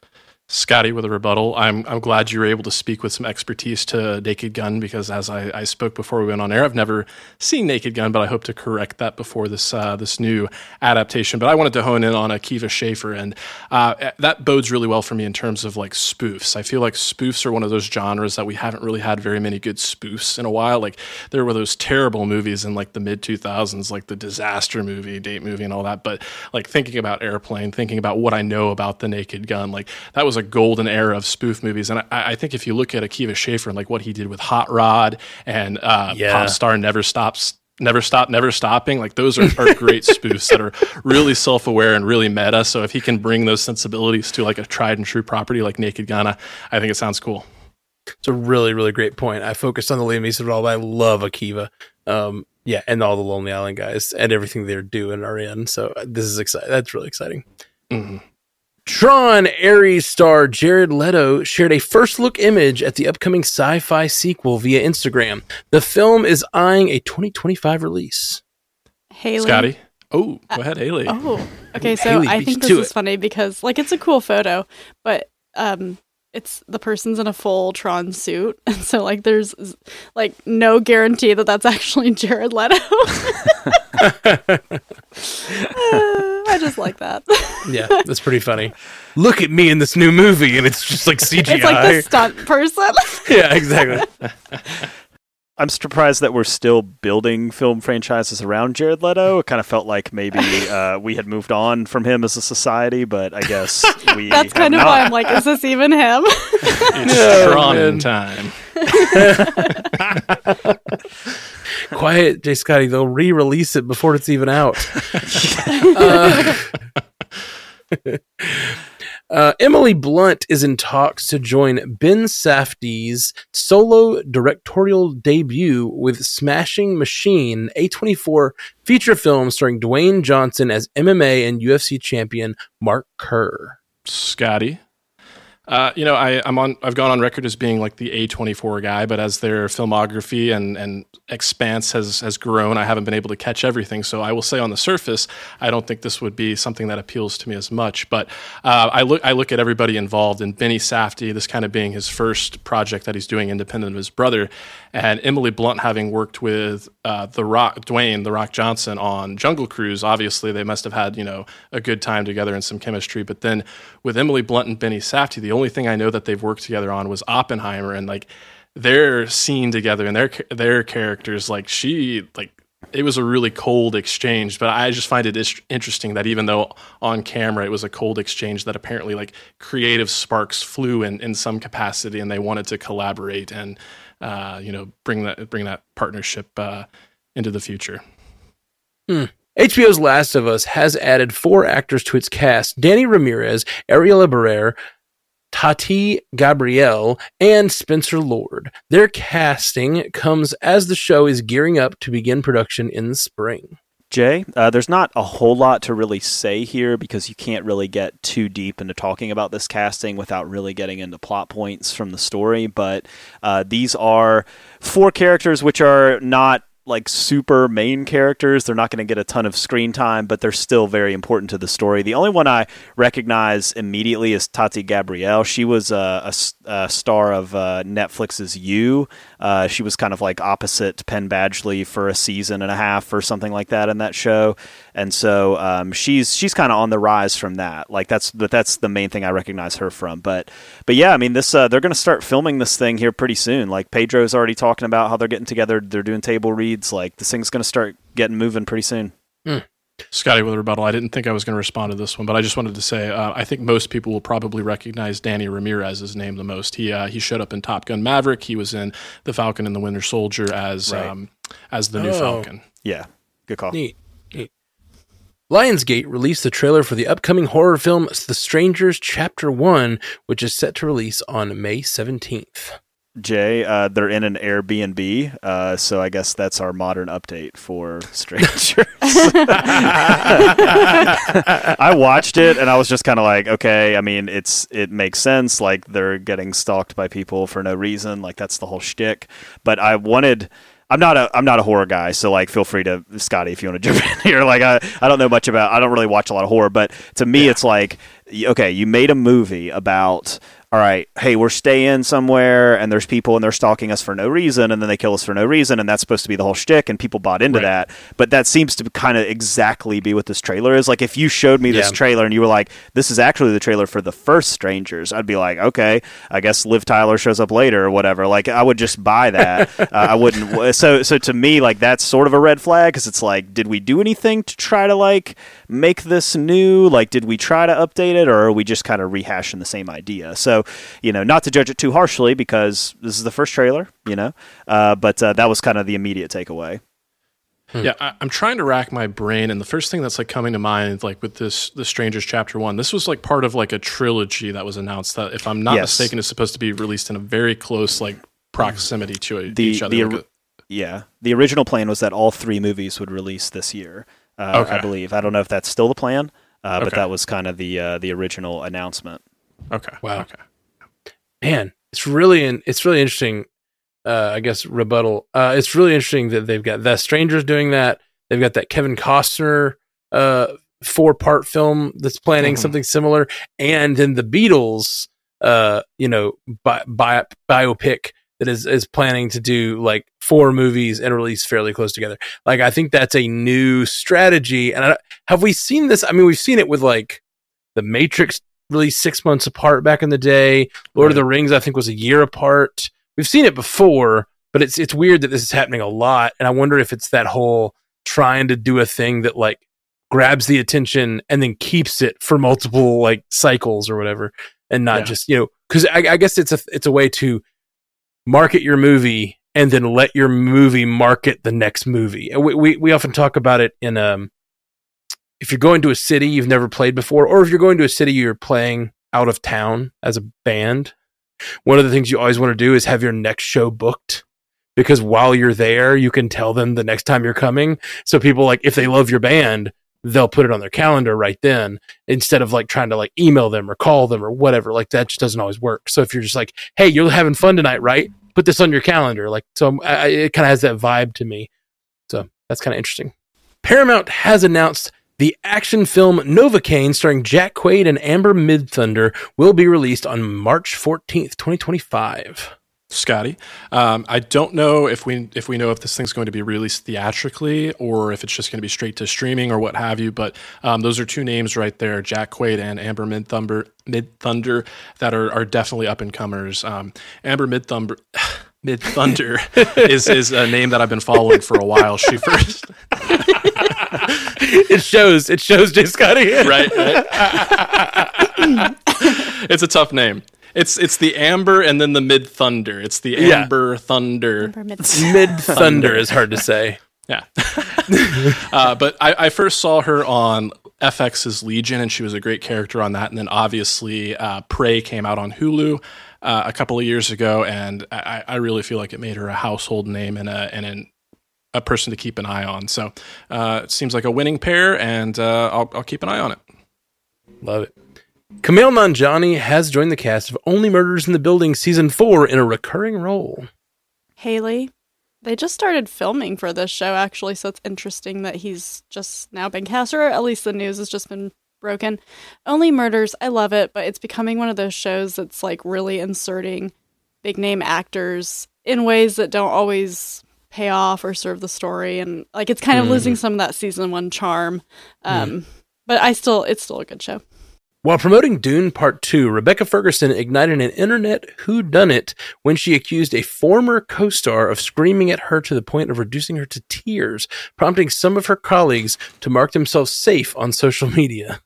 Scotty with a rebuttal. I'm I'm glad you were able to speak with some expertise to Naked Gun, because as I, I spoke before we went on air, I've never seen Naked Gun, but I hope to correct that before this uh, this new adaptation. But I wanted to hone in on Akiva Schaffer, and uh, that bodes really well for me in terms of like spoofs. I feel like spoofs are one of those genres that we haven't really had very many good spoofs in a while. Like there were those terrible movies in like the mid two thousands, like the Disaster movie, Date movie, and all that. But like thinking about Airplane, thinking about what I know about the Naked Gun, like that was a golden era of spoof movies. And I, I think if you look at Akiva Schaffer and like what he did with Hot Rod and uh, yeah. Pop Star Never Stops, Never Stop, Never Stopping, like those are, are great spoofs that are really self-aware and really meta. So if he can bring those sensibilities to like a tried and true property like Naked Gun, I, I think it sounds cool. It's a really, really great point. I focused on the Liam Neeson role, but I love Akiva. Um, yeah, and all the Lonely Island guys and everything they're doing are in. So this is exciting. That's really exciting. Mm-hmm. Tron Ares star Jared Leto shared a first look image at the upcoming sci-fi sequel via Instagram. The film is eyeing a twenty twenty-five release. Haley. Scotty? Oh, go ahead, Haley. Uh, oh, okay. So Haley, I think this is it. funny because, like, it's a cool photo, but um, it's the person's in a full Tron suit, and so like, there's like no guarantee that that's actually Jared Leto. uh, I just like that. Yeah, that's pretty funny. Look at me in this new movie, and it's just like C G I. It's like the stunt person. Yeah, exactly. I'm surprised that we're still building film franchises around Jared Leto. It kind of felt like maybe uh, we had moved on from him as a society, but I guess we That's kind of not. why I'm like, is this even him? It's No, Tron man. time. Quiet, J. Scotty. They'll re-release it before it's even out. uh, Uh, Emily Blunt is in talks to join Ben Safdie's solo directorial debut with Smashing Machine, A twenty-four feature film starring Dwayne Johnson as M M A and U F C champion Mark Kerr. Scotty. Uh, you know, I, I'm on. I've gone on record as being like the A twenty-four guy, but as their filmography and, and expanse has has grown, I haven't been able to catch everything. So I will say, on the surface, I don't think this would be something that appeals to me as much. But uh, I look I look at everybody involved, and Benny Safdie, this kind of being his first project that he's doing independent of his brother, and Emily Blunt having worked with uh, the Rock, Dwayne the Rock Johnson on Jungle Cruise. Obviously, they must have had you know a good time together and some chemistry. But then with Emily Blunt and Benny Safdie, the only thing I know that they've worked together on was Oppenheimer, and like their scene together and their their characters, like she like it was a really cold exchange. But I just find it is- interesting that even though on camera it was a cold exchange, that apparently like creative sparks flew in in some capacity, and they wanted to collaborate and uh, you know bring that bring that partnership uh, into the future. Hmm. H B O's Last of Us has added four actors to its cast: Danny Ramirez, Ariela Barrer, Tati Gabrielle, and Spencer Lord. Their casting comes as the show is gearing up to begin production in the spring. Jay, uh, there's not a whole lot to really say here because you can't really get too deep into talking about this casting without really getting into plot points from the story, but uh, these are four characters which are not like super main characters. They're not going to get a ton of screen time, but they're still very important to the story. The only one I recognize immediately is Tati Gabrielle. She was uh, a, a star of uh, Netflix's You. Uh, she was kind of like opposite Penn Badgley for a season and a half or something like that in that show. And so um, she's she's kind of on the rise from that. Like that's but that's the main thing I recognize her from. But but yeah, I mean this uh, they're going to start filming this thing here pretty soon. Like Pedro's already talking about how they're getting together. They're doing table reads. Like this thing's going to start getting moving pretty soon. Mm. Scotty with a rebuttal. I didn't think I was going to respond to this one, but I just wanted to say uh, I think most people will probably recognize Danny Ramirez's name the most. He uh, he showed up in Top Gun Maverick. He was in The Falcon and the Winter Soldier as Right. um, as the new Oh. Falcon. Yeah, good call. Neat. Neat. Lionsgate released the trailer for the upcoming horror film The Strangers Chapter one, which is set to release on May seventeenth. Jay, uh, they're in an Airbnb, uh, so I guess that's our modern update for Strangers. I watched it and I was just kind of like, okay, I mean, it's it makes sense. Like they're getting stalked by people for no reason. Like that's the whole shtick. But I wanted. I'm not a I'm not a horror guy, so like feel free to Scotty if you want to jump in here. Like I, I don't know much about I don't really watch a lot of horror, but to me yeah. it's like okay, you made a movie about all right, hey, we're staying somewhere and there's people and they're stalking us for no reason and then they kill us for no reason and that's supposed to be the whole shtick and people bought into right. that. But that seems to kind of exactly be what this trailer is. Like if you showed me this yeah. trailer and you were like, this is actually the trailer for the first Strangers, I'd be like, okay, I guess Liv Tyler shows up later or whatever. Like I would just buy that. uh, I wouldn't. So, so to me, like that's sort of a red flag because it's like, did we do anything to try to like make this new? Like, did we try to update it or are we just kind of rehashing the same idea? So, you know, not to judge it too harshly because this is the first trailer, you know, uh, but uh, that was kind of the immediate takeaway. Hmm. Yeah, I, I'm trying to rack my brain, and the first thing that's like coming to mind, like with this, The Strangers Chapter One, this was like part of like a trilogy that was announced that, if I'm not yes. mistaken, is supposed to be released in a very close like proximity to the, each other. The, like a, yeah, the original plan was that all three movies would release this year. Uh, okay. I believe. I don't know if that's still the plan, uh, okay. but that was kind of the uh, the original announcement. Okay. Wow. Okay. Man, it's really in, it's really interesting. Uh, I guess rebuttal. Uh, it's really interesting that they've got The Strangers doing that. They've got that Kevin Costner uh, four part film that's planning Mm-hmm. something similar, and then the Beatles, uh, you know, bi- bi- biopic that is is planning to do like four movies and release fairly close together. Like I think that's a new strategy. And I, have we seen this? I mean, we've seen it with like The Matrix. Released six months apart back in the day. Lord right. of the Rings, I think, was a year apart. We've seen it before, but it's it's weird that this is happening a lot. And I wonder if it's that whole trying to do a thing that like grabs the attention and then keeps it for multiple like cycles or whatever, and not yeah. just you know because I, I guess it's a it's a way to market your movie and then let your movie market the next movie. We we, we often talk about it in um. If you're going to a city you've never played before, or if you're going to a city you're playing out of town as a band, one of the things you always want to do is have your next show booked, because while you're there, you can tell them the next time you're coming. So people, like, if they love your band, they'll put it on their calendar right then, instead of like trying to like email them or call them or whatever. Like, that just doesn't always work. So if you're just like, hey, you're having fun tonight, right? Put this on your calendar. Like, so I, it kind of has that vibe to me. So that's kind of interesting. Paramount has announced the action film Novocaine, starring Jack Quaid and Amber Midthunder, will be released on March fourteenth, twenty twenty-five. Scotty, um, I don't know if we if we know if this thing's going to be released theatrically or if it's just going to be straight to streaming or what have you. But um, those are two names right there, Jack Quaid and Amber Midthunder, Midthunder, that are, are definitely up and comers. Um, Amber Midthunder. Midthunder is is a name that I've been following for a while. She first it shows it shows Jay Scotty, right, right? It's a tough name. It's it's the Amber and then the Mid Thunder. It's the Amber yeah. Thunder. Amber Mid Thunder is hard to say. Yeah. uh, but I, I first saw her on F X's Legion, and she was a great character on that. And then obviously uh, Prey came out on Hulu uh, a couple of years ago, and I, I really feel like it made her a household name and a and an, a person to keep an eye on. So uh, it seems like a winning pair, and uh, I'll, I'll keep an eye on it. Love it. Kumail Nanjiani has joined the cast of Only Murders in the Building Season four in a recurring role. Haley, they just started filming for this show, actually, so it's interesting that he's just now been cast, or at least the news has just been broken. Only Murders, I love it, but it's becoming one of those shows that's like really inserting big-name actors in ways that don't always pay off or serve the story, and like it's kind of mm. losing some of that season one charm. Um, mm. But I still, it's still a good show. While promoting Dune Part two, Rebecca Ferguson ignited an internet whodunit when she accused a former co-star of screaming at her to the point of reducing her to tears, prompting some of her colleagues to mark themselves safe on social media.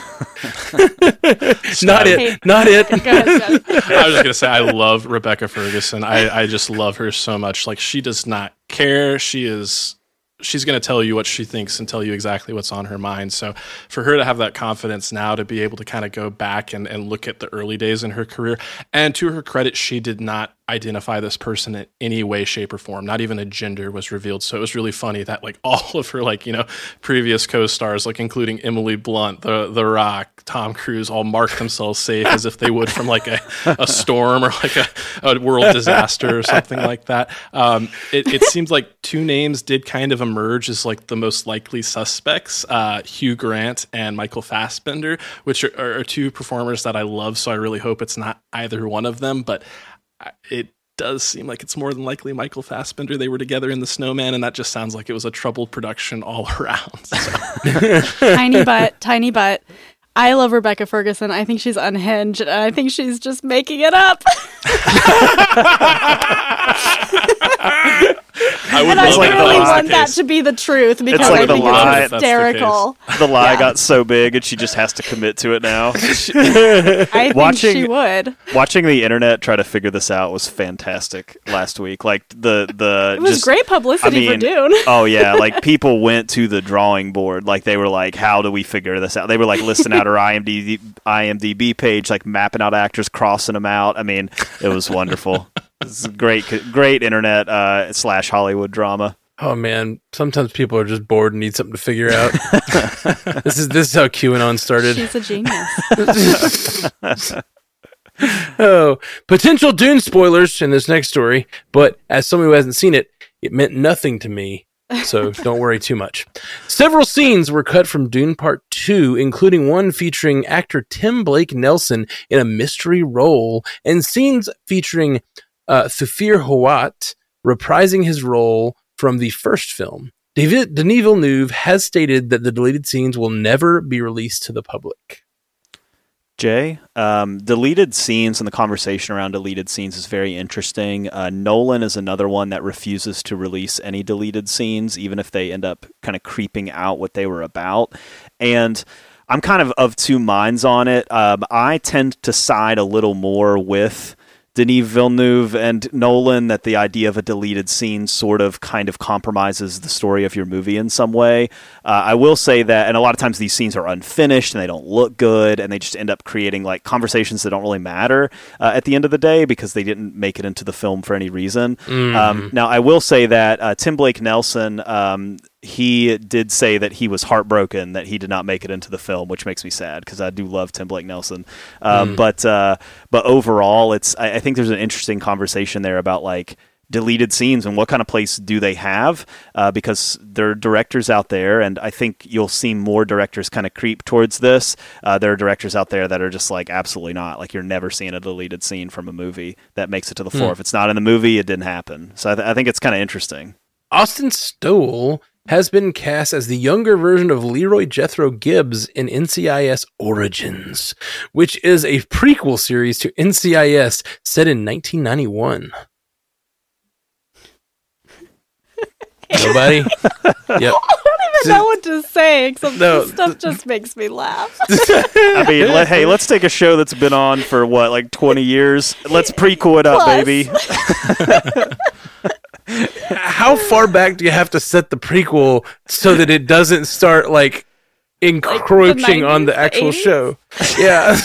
not it. Not it. Go ahead, I was just going to say, I love Rebecca Ferguson. I, I just love her so much. Like, she does not care. She is... She's going to tell you what she thinks and tell you exactly what's on her mind. So for her to have that confidence now to be able to kind of go back and, and look at the early days in her career, and to her credit, she did not identify this person in any way, shape, or form. Not even a gender was revealed. So it was really funny that like all of her like, you know, previous co-stars, like including Emily Blunt, The The Rock, Tom Cruise, all marked themselves safe as if they would from like a, a storm or like a, a world disaster or something like that. Um, it, it seems like two names did kind of emerge as like the most likely suspects, uh, Hugh Grant and Michael Fassbender, which are, are, are two performers that I love. So I really hope it's not either one of them, but it does seem like it's more than likely Michael Fassbender. They were together in The Snowman, and that just sounds like it was a troubled production all around. So. Tiny butt, tiny butt. I love Rebecca Ferguson. I think she's unhinged, and I think she's just making it up. I would and I like really want case. that to be the truth because it's like I the think lie. it's hysterical. The, the lie yeah. got so big and she just has to commit to it now. I think watching, she would. Watching the internet try to figure this out was fantastic last week. Like the the It was just, great publicity I mean, for Dune. Oh yeah, like people went to the drawing board. Like they were like, how do we figure this out? They were like listing out her I M D B I M D B page, like mapping out actors, crossing them out. I mean, it was wonderful. It's great, great internet uh, slash Hollywood drama. Oh man, sometimes people are just bored and need something to figure out. this is this is how QAnon started. She's a genius. Oh, potential Dune spoilers in this next story, but as someone who hasn't seen it, it meant nothing to me. So don't worry too much. Several scenes were cut from Dune Part two, including one featuring actor Tim Blake Nelson in a mystery role, and scenes featuring uh, Thufir Hawat reprising his role from the first film. David, Denis Villeneuve has stated that the deleted scenes will never be released to the public. Jay, um, deleted scenes and the conversation around deleted scenes is very interesting. Uh, Nolan is another one that refuses to release any deleted scenes, even if they end up kind of creeping out what they were about. And I'm kind of of two minds on it. Um, I tend to side a little more with Denis Villeneuve and Nolan that the idea of a deleted scene sort of kind of compromises the story of your movie in some way. Uh, I will say that, and a lot of times these scenes are unfinished and they don't look good, and they just end up creating like conversations that don't really matter uh, at the end of the day because they didn't make it into the film for any reason. Mm. Um, now, I will say that uh, Tim Blake Nelson, um, he did say that he was heartbroken that he did not make it into the film, which makes me sad because I do love Tim Blake Nelson. Uh, mm. But uh, but overall, it's I, I think there's an interesting conversation there about like deleted scenes and what kind of place do they have uh, because there are directors out there, and I think you'll see more directors kind of creep towards this. Uh, there are directors out there that are just like absolutely not. Like you're never seeing a deleted scene from a movie that makes it to the floor. Mm. If it's not in the movie, it didn't happen. So I, th- I think it's kind of interesting. Austin Stowell has been cast as the younger version of Leroy Jethro Gibbs in N C I S Origins, which is a prequel series to N C I S set in nineteen ninety-one. Nobody? Yep. I don't even know what to say, except No. this stuff just makes me laugh. I mean, let, hey, let's take a show that's been on for, what, like twenty years? Let's prequel it up, Plus. baby. How far back do you have to set the prequel so that it doesn't start, like, encroaching Like the on the nineties, actual the show? Yeah.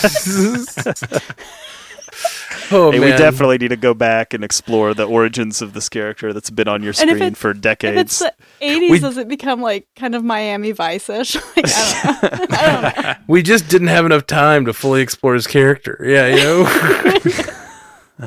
Oh, Hey, man. we definitely need to go back and explore the origins of this character that's been on your And if screen it's- for If decades. it's the eighties, We- does it become like kind of Miami Vice-ish? Like, I don't know. I don't know. We just didn't have enough time to fully explore his character. Yeah, you know?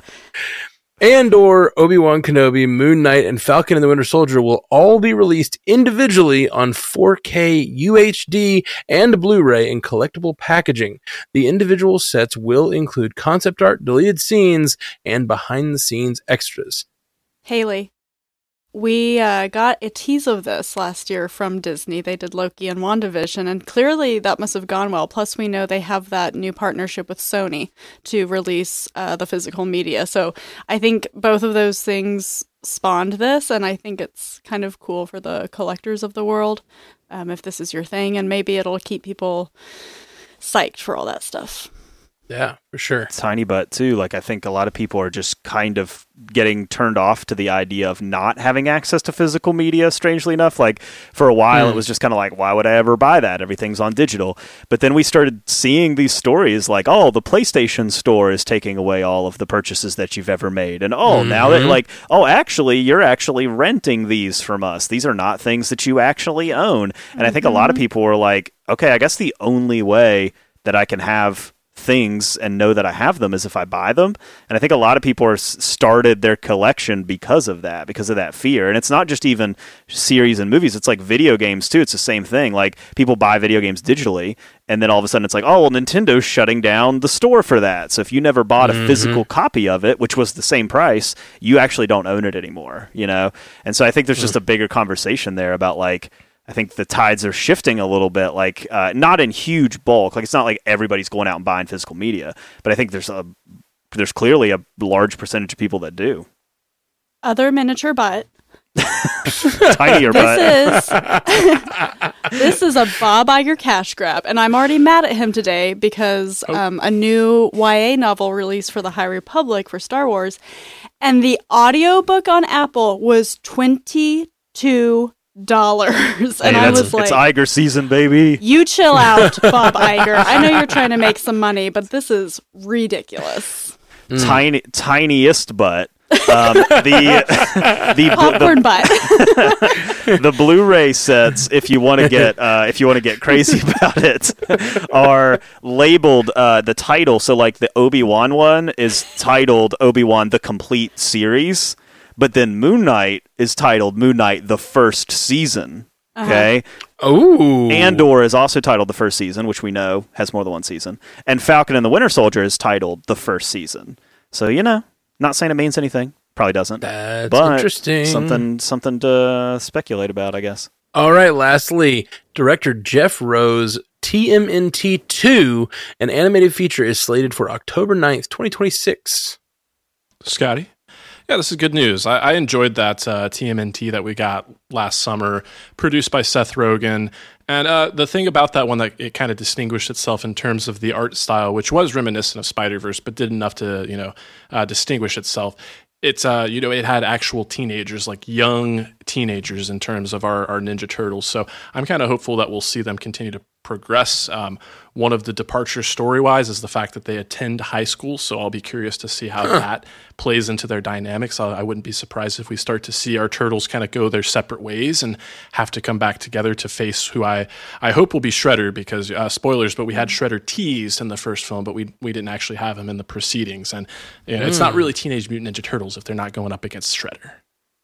Andor, Obi-Wan Kenobi, Moon Knight, and Falcon and the Winter Soldier will all be released individually on four K U H D and Blu-ray in collectible packaging. The individual sets will include concept art, deleted scenes, and behind-the-scenes extras. Haley, we uh, got a tease of this last year from Disney. They did Loki and WandaVision, and clearly that must have gone well. Plus, we know they have that new partnership with Sony to release uh, the physical media. So I think both of those things spawned this, and I think it's kind of cool for the collectors of the world um, if this is your thing, and maybe it'll keep people psyched for all that stuff. Yeah, for sure. Tiny butt too. Like I think a lot of people are just kind of getting turned off to the idea of not having access to physical media. Strangely enough, like for a while, mm. it was just kind of like, why would I ever buy that? Everything's on digital. But then we started seeing these stories like, oh, the PlayStation Store is taking away all of the purchases that you've ever made, and oh, mm-hmm. now that like, oh, actually, you're actually renting these from us. These are not things that you actually own. And mm-hmm. I think a lot of people were like, okay, I guess the only way that I can have things and know that I have them is if I buy them. And I think a lot of people are started their collection because of that, because of that fear. And it's not just even series and movies, it's like video games too. It's the same thing. Like people buy video games digitally, and then all of a sudden it's like, oh, well, Nintendo's shutting down the store for that. So if you never bought a mm-hmm. physical copy of it, which was the same price, you actually don't own it anymore, you know? And so I think there's just a bigger conversation there about like, I think the tides are shifting a little bit, like uh, not in huge bulk. Like it's not like everybody's going out and buying physical media, but I think there's a there's clearly a large percentage of people that do. Other miniature butt. Tinier butt. This is this is a Bob Iger cash grab, and I'm already mad at him today because oh. um, a new Y A novel released for the High Republic for Star Wars, and the audiobook on Apple was twenty-two dollars, and hey, I was like, "It's Iger season, baby." You chill out, Bob Iger. I know you're trying to make some money, but this is ridiculous. Mm. Tiny, tiniest butt. Um, the the popcorn the, butt. The Blu-ray sets, if you want to get uh, if you want to get crazy about it, are labeled uh, the title. So, like the Obi-Wan one is titled Obi-Wan: The Complete Series. But then Moon Knight is titled Moon Knight the First Season. Okay. Uh-huh. Oh. Andor is also titled the First Season, which we know has more than one season. And Falcon and the Winter Soldier is titled the First Season. So, you know, not saying it means anything. Probably doesn't. That's but interesting. Something, something to speculate about, I guess. All right. Lastly, director Jeff Rose, T M N T two, an animated feature is slated for October ninth, twenty twenty-six. Scotty? Yeah, this is good news. I, I enjoyed that uh, T M N T that we got last summer, produced by Seth Rogen. And uh, the thing about that one that it kind of distinguished itself in terms of the art style, which was reminiscent of Spider-Verse, but did enough to, you know, uh, distinguish itself. It's, uh, you know, it had actual teenagers, like young teenagers in terms of our, our Ninja Turtles. So I'm kind of hopeful that we'll see them continue to progress. Um, one of the departures story-wise is the fact that they attend high school. So I'll be curious to see how that plays into their dynamics. I, I wouldn't be surprised if we start to see our turtles kind of go their separate ways and have to come back together to face who I, I hope will be Shredder, because uh, spoilers, but we had Shredder teased in the first film, but we we didn't actually have him in the proceedings. And you know, mm. it's not really Teenage Mutant Ninja Turtles if they're not going up against Shredder.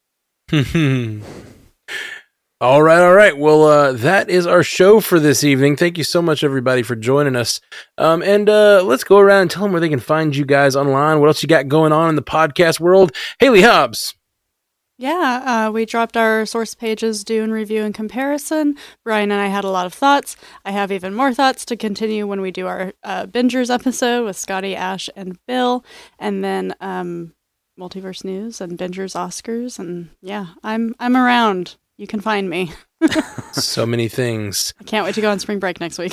All right, all right. Well, uh, that is our show for this evening. Thank you so much, everybody, for joining us. Um, and uh, let's go around and tell them where they can find you guys online. What else you got going on in the podcast world? Haley Hobbs. Yeah, uh, we dropped our source pages, Dune review and comparison. Brian and I had a lot of thoughts. I have even more thoughts to continue when we do our uh, Bingers episode with Scotty, Ash, and Bill. And then um, Multiverse News and Bingers Oscars. And yeah, I'm I'm around. You can find me. So many things. I can't wait to go on spring break next week.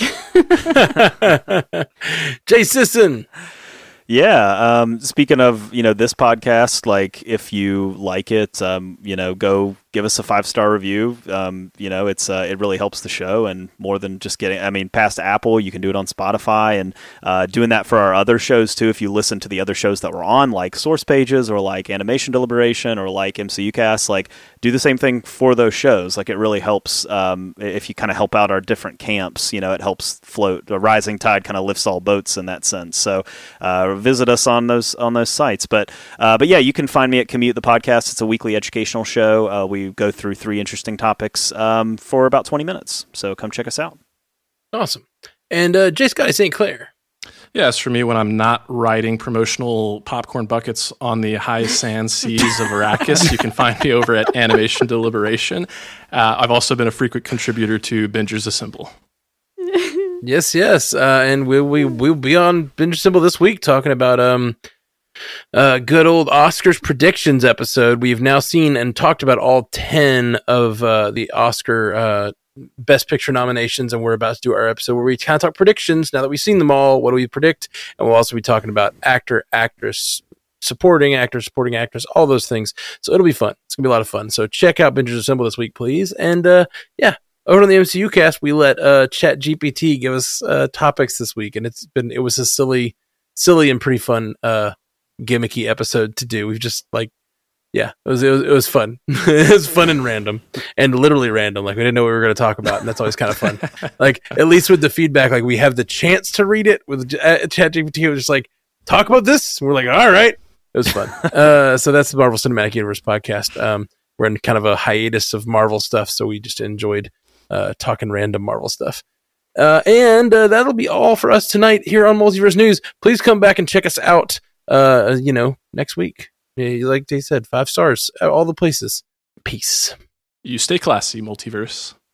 Jay Sisson. Yeah. Um, speaking of, you know, this podcast, like if you like it, um, you know, go give us a five-star review. Um, you know, it's uh, it really helps the show, and more than just getting, I mean, past Apple, you can do it on Spotify, and uh, doing that for our other shows too. If you listen to the other shows that we're on, like Source Pages or like Animation Deliberation or like M C U Cast, like do the same thing for those shows. Like it really helps um, if you kind of help out our different camps. You know, it helps float. A rising tide kind of lifts all boats in that sense. So uh, visit us on those on those sites. But uh, but yeah, you can find me at Commute the Podcast. It's a weekly educational show. Uh, we go through three interesting topics um, for about twenty minutes. So come check us out. Awesome. And uh, J. Scotty Saint Clair. Yes, for me, when I'm not riding promotional popcorn buckets on the high sand seas of Arrakis, you can find me over at Animation Deliberation. Uh, I've also been a frequent contributor to Bingers Assemble. Yes, yes. Uh, and we, we, we'll be on Bingers Assemble this week talking about... um. Uh, good old Oscars predictions episode. We've now seen and talked about all ten of uh, the Oscar uh, Best Picture nominations, and we're about to do our episode where we kind of talk predictions. Now that we've seen them all, what do we predict? And we'll also be talking about actor, actress, supporting actor, supporting actress, all those things. So it'll be fun. It's gonna be a lot of fun. So check out Bingers Assemble this week, please. And uh, yeah, over on the M C U Cast, we let uh, Chat G P T give us uh, topics this week, and it's been it was a silly, silly and pretty fun. Uh, gimmicky episode to do. We've just like, yeah, it was, it was, it was fun. It was fun and random and literally random. Like we didn't know what we were going to talk about. And that's always kind of fun. Like at least with the feedback, like we have the chance to read it with uh, ChatGPT. It was just like, talk about this. And we're like, all right. It was fun. uh, so that's the Marvel Cinematic Universe podcast. Um, we're in kind of a hiatus of Marvel stuff. So we just enjoyed uh, talking random Marvel stuff. Uh, and uh, that'll be all for us tonight here on Multiverse News. Please come back and check us out. Uh, you know, next week. Yeah, like they said, five stars, all the places. Peace. You stay classy, Multiverse.